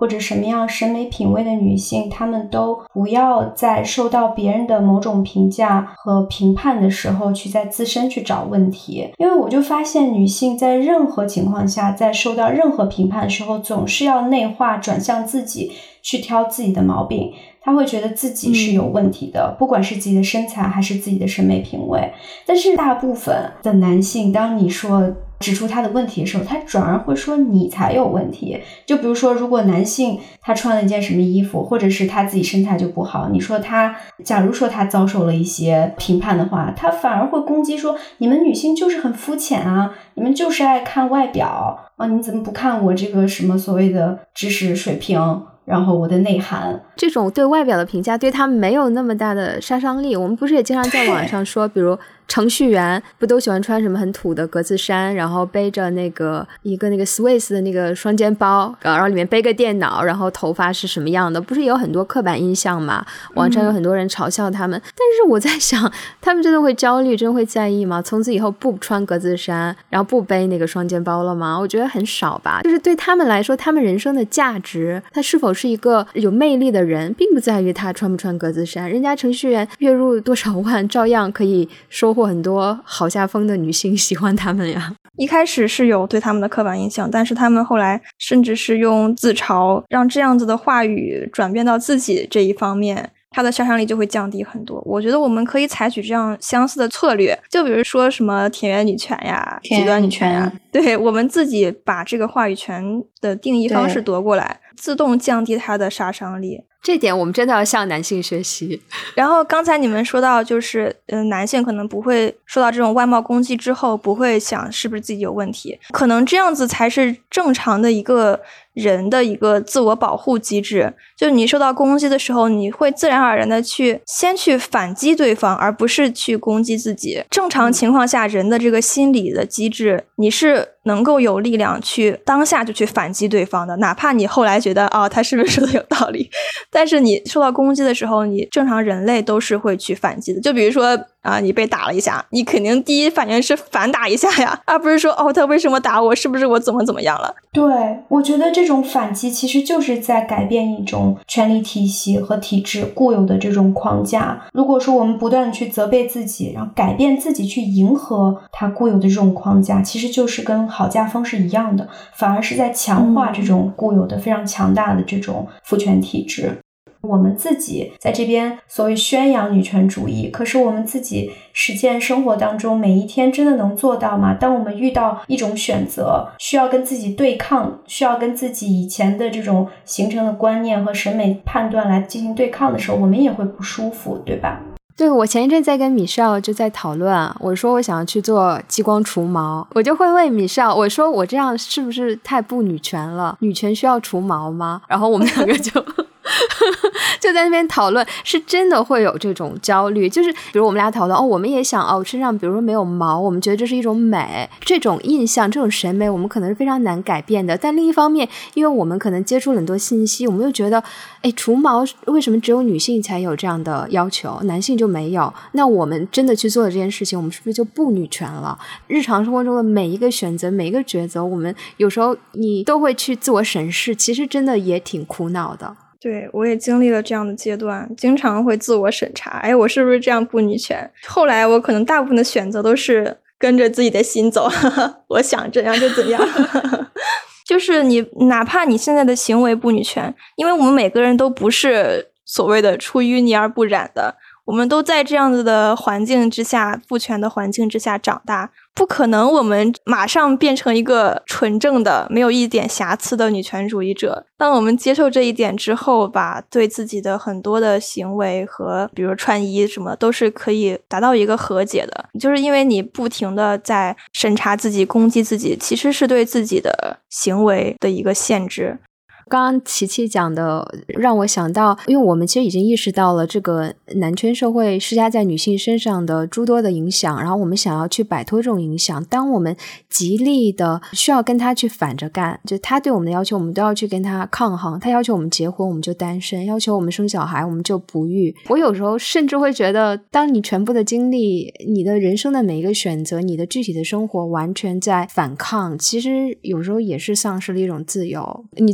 或者什么样审美品味的女性，她们都不要在受到别人的某种评价和评判的时候去在自身去找问题。因为我就发现女性在任何情况下，在受到任何评判的时候，总是要内化转向自己，去挑自己的毛病。她会觉得自己是有问题的、嗯、不管是自己的身材还是自己的审美品味。但是大部分的男性，当你说指出他的问题的时候，他转而会说你才有问题。就比如说，如果男性他穿了一件什么衣服，或者是他自己身材就不好，你说他假如说他遭受了一些评判的话，他反而会攻击说你们女性就是很肤浅啊，你们就是爱看外表啊，你怎么不看我这个什么所谓的知识水平，然后我的内涵。 这种对外表的评价对他们没有那么大的杀伤力。我们不是也经常在网上说，比如程序员不都喜欢穿什么很土的格子衫，然后背着那个一个那个 Swiss 的那个双肩包，然后里面背个电脑，然后头发是什么样的，不是有很多刻板印象嘛？网上有很多人嘲笑他们、嗯、但是我在想，他们真的会焦虑，真的会在意吗？从此以后不穿格子衫，然后不背那个双肩包了吗？我觉得很少吧。就是对他们来说，他们人生的价值，他是否是一个有魅力的人，并不在于他穿不穿格子衫。人家程序员月入多少万，照样可以收获很多好下风的女性喜欢他们呀。 一开始是有对他们的刻板印象，但是他们后来甚至是用自嘲让这样子的话语转变到自己这一方面，它的杀伤力就会降低很多。我觉得我们可以采取这样相似的策略，就比如说什么田园女权呀、极端女权呀，对，我们自己把这个话语权的定义方式夺过来，自动降低它的杀伤力。 这点我们真的要向男性学习。 然后刚才你们说到就是呃，男性可能不会受到这种外貌攻击之后不会想是不是自己有问题，可能这样子才是正常的一个人的一个自我保护机制。就是你受到攻击的时候，你会自然而然的去先去反击对方，而不是去攻击自己。正常情况下人的这个心理的机制，你是能够有力量去当下就去反击对方的，哪怕你后来觉得哦，他是不是说的有道理，但是你受到攻击的时候，你正常人类都是会去反击的。就比如说啊，你被打了一下，你肯定第一反应是反打一下呀，而不是说哦，他为什么打我，是不是我怎么怎么样了。 对，我觉得这种反击其实就是在改变一种权力体系和体制固有的这种框架。如果说我们不断的去责备自己，然后改变自己去迎合它固有的这种框架，其实就是跟好家风是一样的，反而是在强化这种固有的非常强大的这种父权体制。我们自己在这边所谓宣扬女权主义，可是我们自己实践生活当中每一天真的能做到吗？当我们遇到一种选择，需要跟自己对抗，需要跟自己以前的这种形成的观念和审美判断来进行对抗的时候，我们也会不舒服，对吧？ 对，我前一阵在跟米少就在讨论啊，我说我想要去做激光除毛，我就会问米少，我说我这样是不是太不女权了？女权需要除毛吗？然后我们两个就就在那边讨论，是真的会有这种焦虑，就是比如我们俩讨论哦，我们也想哦，身上比如说没有毛，我们觉得这是一种美，这种印象这种审美我们可能是非常难改变的。但另一方面，因为我们可能接触了很多信息，我们又觉得哎，除毛为什么只有女性才有这样的要求，男性就没有？那我们真的去做的这件事情，我们是不是就不女权了？日常生活中的每一个选择每一个抉择，我们有时候你都会去自我审视，其实真的也挺苦恼的。 对，我也经历了这样的阶段，经常会自我审查，哎，我是不是这样不女权？后来我可能大部分的选择都是跟着自己的心走，呵呵，我想怎样就怎样。就是你哪怕你现在的行为不女权，因为我们每个人都不是所谓的出淤泥而不染的，我们都在这样子的环境之下，父权的环境之下长大，不可能我们马上变成一个纯正的没有一点瑕疵的女权主义者。当我们接受这一点之后吧，对自己的很多的行为和比如穿衣什么都是可以达到一个和解的。就是因为你不停的在审查自己攻击自己，其实是对自己的行为的一个限制。 刚刚琪琪讲的让我想到，因为我们其实已经意识到了这个男权社会施加在女性身上的诸多的影响，然后我们想要去摆脱这种影响。当我们极力的需要跟他去反着干，就他对我们的要求我们都要去跟他抗衡，他要求我们结婚我们就单身，要求我们生小孩我们就不育。我有时候甚至会觉得，当你全部的精力，你的人生的每一个选择，你的具体的生活完全在反抗，其实有时候也是丧失了一种自由。你最终的目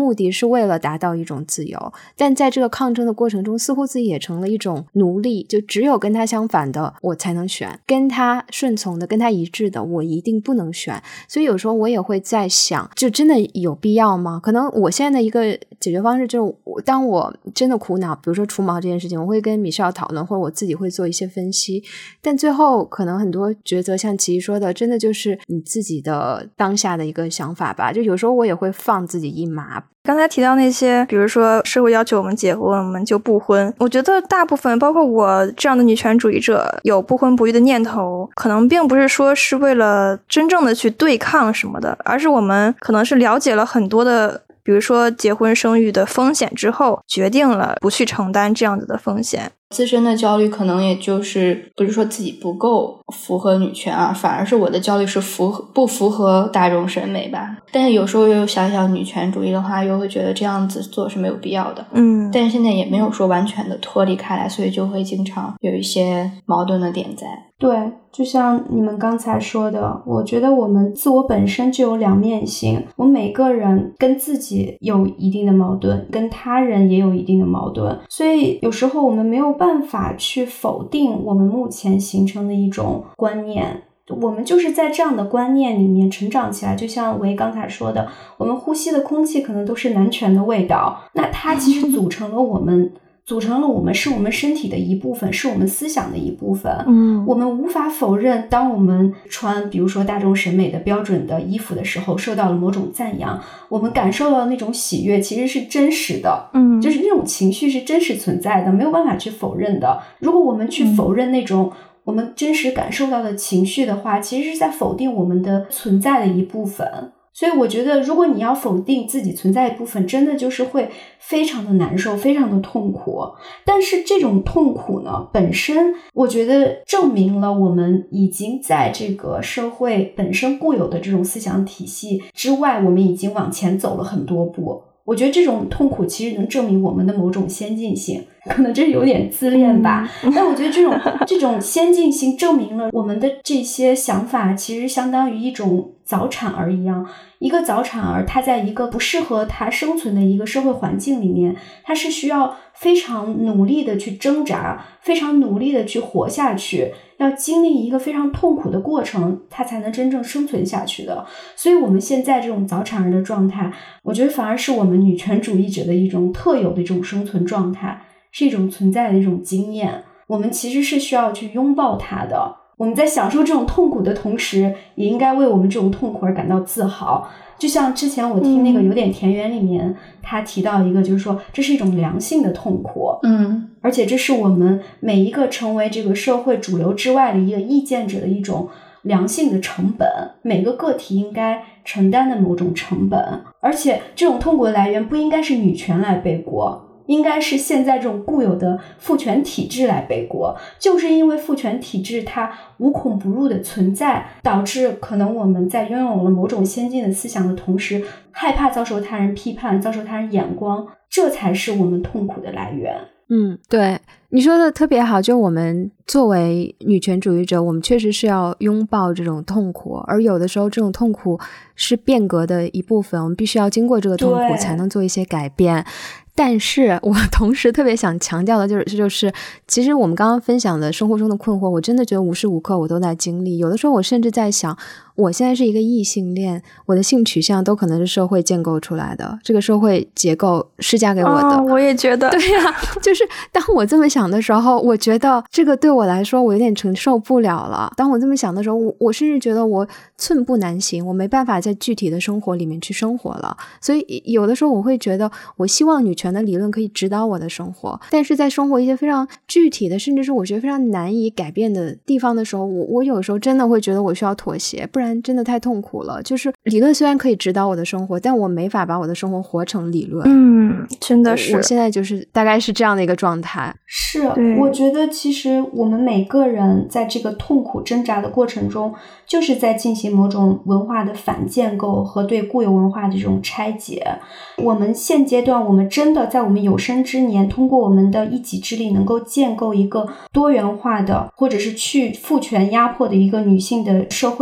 目的是为了达到一种自由，但在这个抗争的过程中，似乎自己也成了一种奴隶，就只有跟他相反的我才能选，跟他顺从的跟他一致的我一定不能选。所以有时候我也会在想，就真的有必要吗？可能我现在的一个解决方式就是当我真的苦恼，比如说除毛这件事情，我会跟米少讨论，或者我自己会做一些分析，但最后可能很多抉择像琪琪说的真的就是你自己的当下的一个想法吧，就有时候我也会放自己一马。 刚才提到那些比如说社会要求我们结婚我们就不婚，我觉得大部分包括我这样的女权主义者有不婚不育的念头，可能并不是说是为了真正的去对抗什么的，而是我们可能是了解了很多的比如说结婚生育的风险之后，决定了不去承担这样子的风险。 自身的焦虑可能也就是不是说自己不够符合女权啊，反而是我的焦虑是符合不符合大众审美吧。但是有时候又想想女权主义的话，又会觉得这样子做是没有必要的。 嗯， 但是现在也没有说完全的脱离开来，所以就会经常有一些矛盾的点在。 对，就像你们刚才说的，我觉得我们自我本身就有两面性，我们每个人跟自己有一定的矛盾，跟他人也有一定的矛盾，所以有时候我们没有办法去否定我们目前形成的一种观念，我们就是在这样的观念里面成长起来。就像维刚才说的，我们呼吸的空气可能都是男权的味道，那它其实组成了我们组成了我们，是我们身体的一部分，是我们思想的一部分。 嗯， 我们无法否认，当我们穿比如说大众审美的标准的衣服的时候，受到了某种赞扬，我们感受到的那种喜悦其实是真实的， 嗯， 就是那种情绪是真实存在的，没有办法去否认的。如果我们去否认那种我们真实感受到的情绪的话，其实是在否定我们的存在的一部分。所以我觉得如果你要否定自己存在一部分，真的就是会非常的难受，非常的痛苦。但是这种痛苦呢，本身我觉得证明了我们已经在这个社会本身固有的这种思想体系之外，我们已经往前走了很多步。我觉得这种痛苦其实能证明我们的某种先进性，可能这有点自恋吧，嗯、但我觉得这种这种先进性证明了我们的这些想法其实相当于一种早产儿一样。一个早产儿他在一个不适合他生存的一个社会环境里面，他是需要非常努力的去挣扎，非常努力的去活下去，要经历一个非常痛苦的过程，他才能真正生存下去的。所以我们现在这种早产儿的状态，我觉得反而是我们女权主义者的一种特有的一种生存状态，是一种存在的一种经验。我们其实是需要去拥抱它的。我们在享受这种痛苦的同时，也应该为我们这种痛苦而感到自豪。就像之前我听那个有点田园里面、嗯、他提到一个，就是说这是一种良性的痛苦， 嗯， 而且这是我们每一个成为这个社会主流之外的一个意见者的一种良性的成本，每个个体应该承担的某种成本。而且这种痛苦的来源不应该是女权来背锅，应该是现在这种固有的父权体制来背锅。就是因为父权体制它无孔不入的存在，导致可能我们在拥有了某种先进的思想的同时，害怕遭受他人批判，遭受他人眼光，这才是我们痛苦的来源。 嗯，对，你说的特别好，就我们作为女权主义者，我们确实是要拥抱这种痛苦，而有的时候这种痛苦是变革的一部分，我们必须要经过这个痛苦才能做一些改变。但是我同时特别想强调的就是就是其实我们刚刚分享的生活中的困惑，我真的觉得无时无刻我都在经历。有的时候我甚至在想，我现在是一个异性恋，我的性取向都可能是社会建构出来的，这个社会结构施加给我的、 哦、我也觉得对呀、啊，就是当我这么想的时候，我觉得这个对我来说我有点承受不了了。当我这么想的时候，我我甚至觉得我寸步难行，我没办法在具体的生活里面去生活了。所以有的时候我会觉得，我希望女权的理论可以指导我的生活，但是在生活一些非常具体的，甚至是我觉得非常难以改变的地方的时候，我我有时候真的会觉得我需要妥协，不然真的太痛苦了。就是理论虽然可以指导我的生活，但我没法把我的生活活成理论。 嗯，真的是， 我现在就是大概是这样的一个状态。 是，我觉得其实我们每个人在这个痛苦挣扎的过程中，就是在进行某种文化的反建构和对固有文化的这种拆解。我们现阶段，我们真的在我们有生之年，通过我们的一己之力，能够建构一个多元化的，或者是去父权压迫的一个女性的社会吗？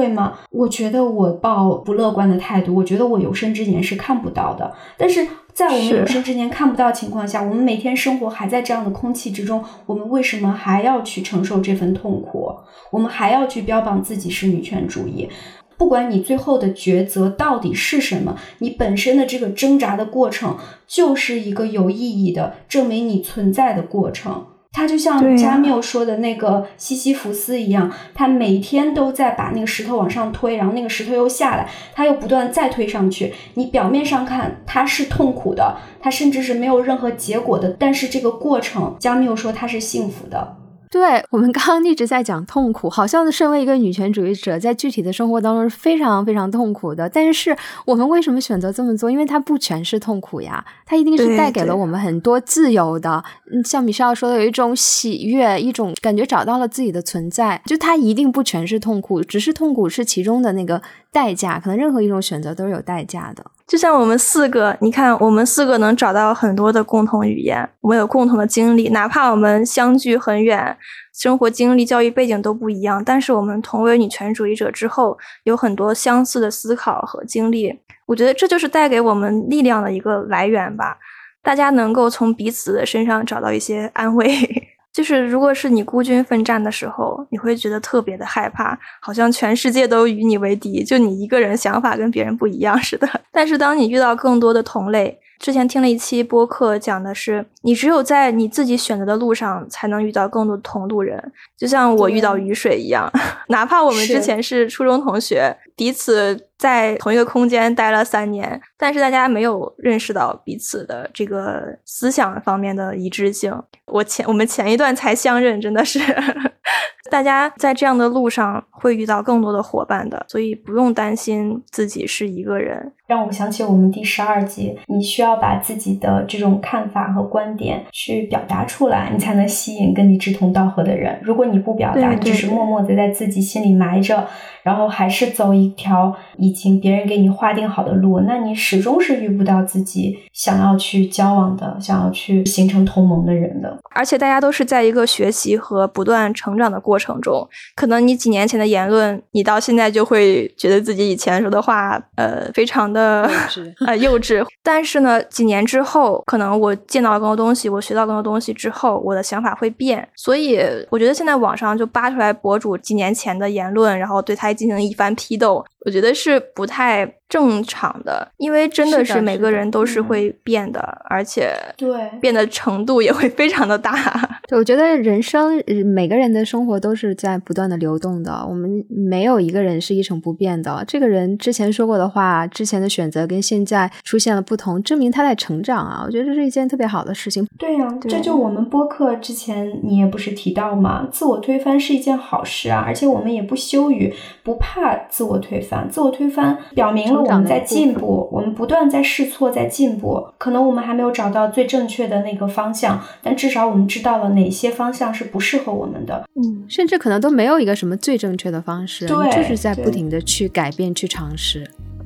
我觉得我抱不乐观的态度，我觉得我有生之年是看不到的。但是在我们有生之年看不到的情况下，我们每天生活还在这样的空气之中，我们为什么还要去承受这份痛苦？我们还要去标榜自己是女权主义？不管你最后的抉择到底是什么，你本身的这个挣扎的过程就是一个有意义的证明你存在的过程。他就像加缪说的那个西西弗斯一样，他每天都在把那个石头往上推，然后那个石头又下来，他又不断再推上去。你表面上看他是痛苦的，他甚至是没有任何结果的，但是这个过程加缪说他是幸福的。 对，我们刚刚一直在讲痛苦，好像身为一个女权主义者，在具体的生活当中是非常非常痛苦的。但是我们为什么选择这么做？因为它不全是痛苦呀，它一定是带给了我们很多自由的。嗯，像米少说的，有一种喜悦，一种感觉找到了自己的存在。就它一定不全是痛苦，只是痛苦是其中的那个代价。可能任何一种选择都是有代价的。 就像我们四个，你看我们四个能找到很多的共同语言，我们有共同的经历，哪怕我们相距很远，生活经历教育背景都不一样，但是我们同为女权主义者之后，有很多相似的思考和经历。我觉得这就是带给我们力量的一个来源吧，大家能够从彼此的身上找到一些安慰。就是如果是你孤军奋战的时候，你会觉得特别的害怕，好像全世界都与你为敌，就你一个人想法跟别人不一样似的。但是当你遇到更多的同类，之前听了一期播客，讲的是你只有在你自己选择的路上才能遇到更多的同路人，就像我遇到雨水一样，哪怕我们之前是初中同学，彼此在同一个空间待了三年，但是大家没有认识到彼此的这个思想方面的一致性。我前我们前一段才相认，真的是大家在这样的路上会遇到更多的伙伴的，所以不用担心自己是一个人。 让我想起我们第十二集，你需要把自己的这种看法和观点去表达出来，你才能吸引跟你志同道合的人。如果你不表达，只是默默的在自己心里埋着，然后还是走一条已经别人给你划定好的路，那你始终是遇不到自己想要去交往的，想要去形成同盟的人的。 而且大家都是在一个学习和不断成长的过程中，可能你几年前的言论，你到现在就会觉得自己以前说的话呃，非常的幼稚呃幼稚，但是呢几年之后，可能我见到了更多东西，我学到更多东西之后，我的想法会变。所以我觉得现在网上就扒出来博主几年前的言论，然后对他进行一番批斗，我觉得是不太正常的，因为真的是每个人都是会变的，的嗯、而且对变的程度也会非常的大。 对，我觉得人生每个人的生活都是在不断的流动的，我们没有一个人是一成不变的。这个人之前说过的话，之前的选择跟现在出现了不同，证明他在成长啊！我觉得这是一件特别好的事情。 对啊，这就我们播客之前你也不是提到嘛，自我推翻是一件好事啊，而且我们也不羞于不怕自我推翻。自我推翻表明了我们在进步，我们不断在试错，在进步。可能我们还没有找到最正确的那个方向，但至少我们知道了哪些方向是不适合我们的。 嗯，甚至可能都没有一个什么最正确的方式， 对， 你就是在不停的去改变，去尝试。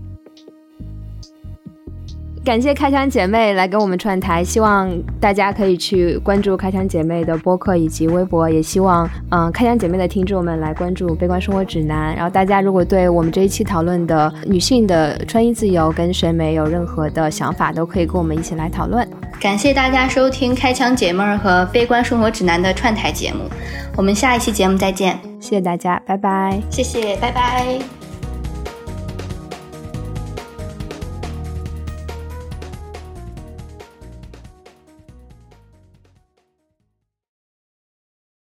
感谢开箱姐妹来跟我们串台，希望大家可以去关注开箱姐妹的播客以及微博，也希望嗯开箱姐妹的听众们来关注悲观生活指南。然后大家如果对我们这一期讨论的女性的穿衣自由跟审美有任何的想法，都可以跟我们一起来讨论。 感谢大家收听开箱姐妹和悲观生活指南的串台节目，我们下一期节目再见。 谢谢大家，拜拜。 谢谢，拜拜。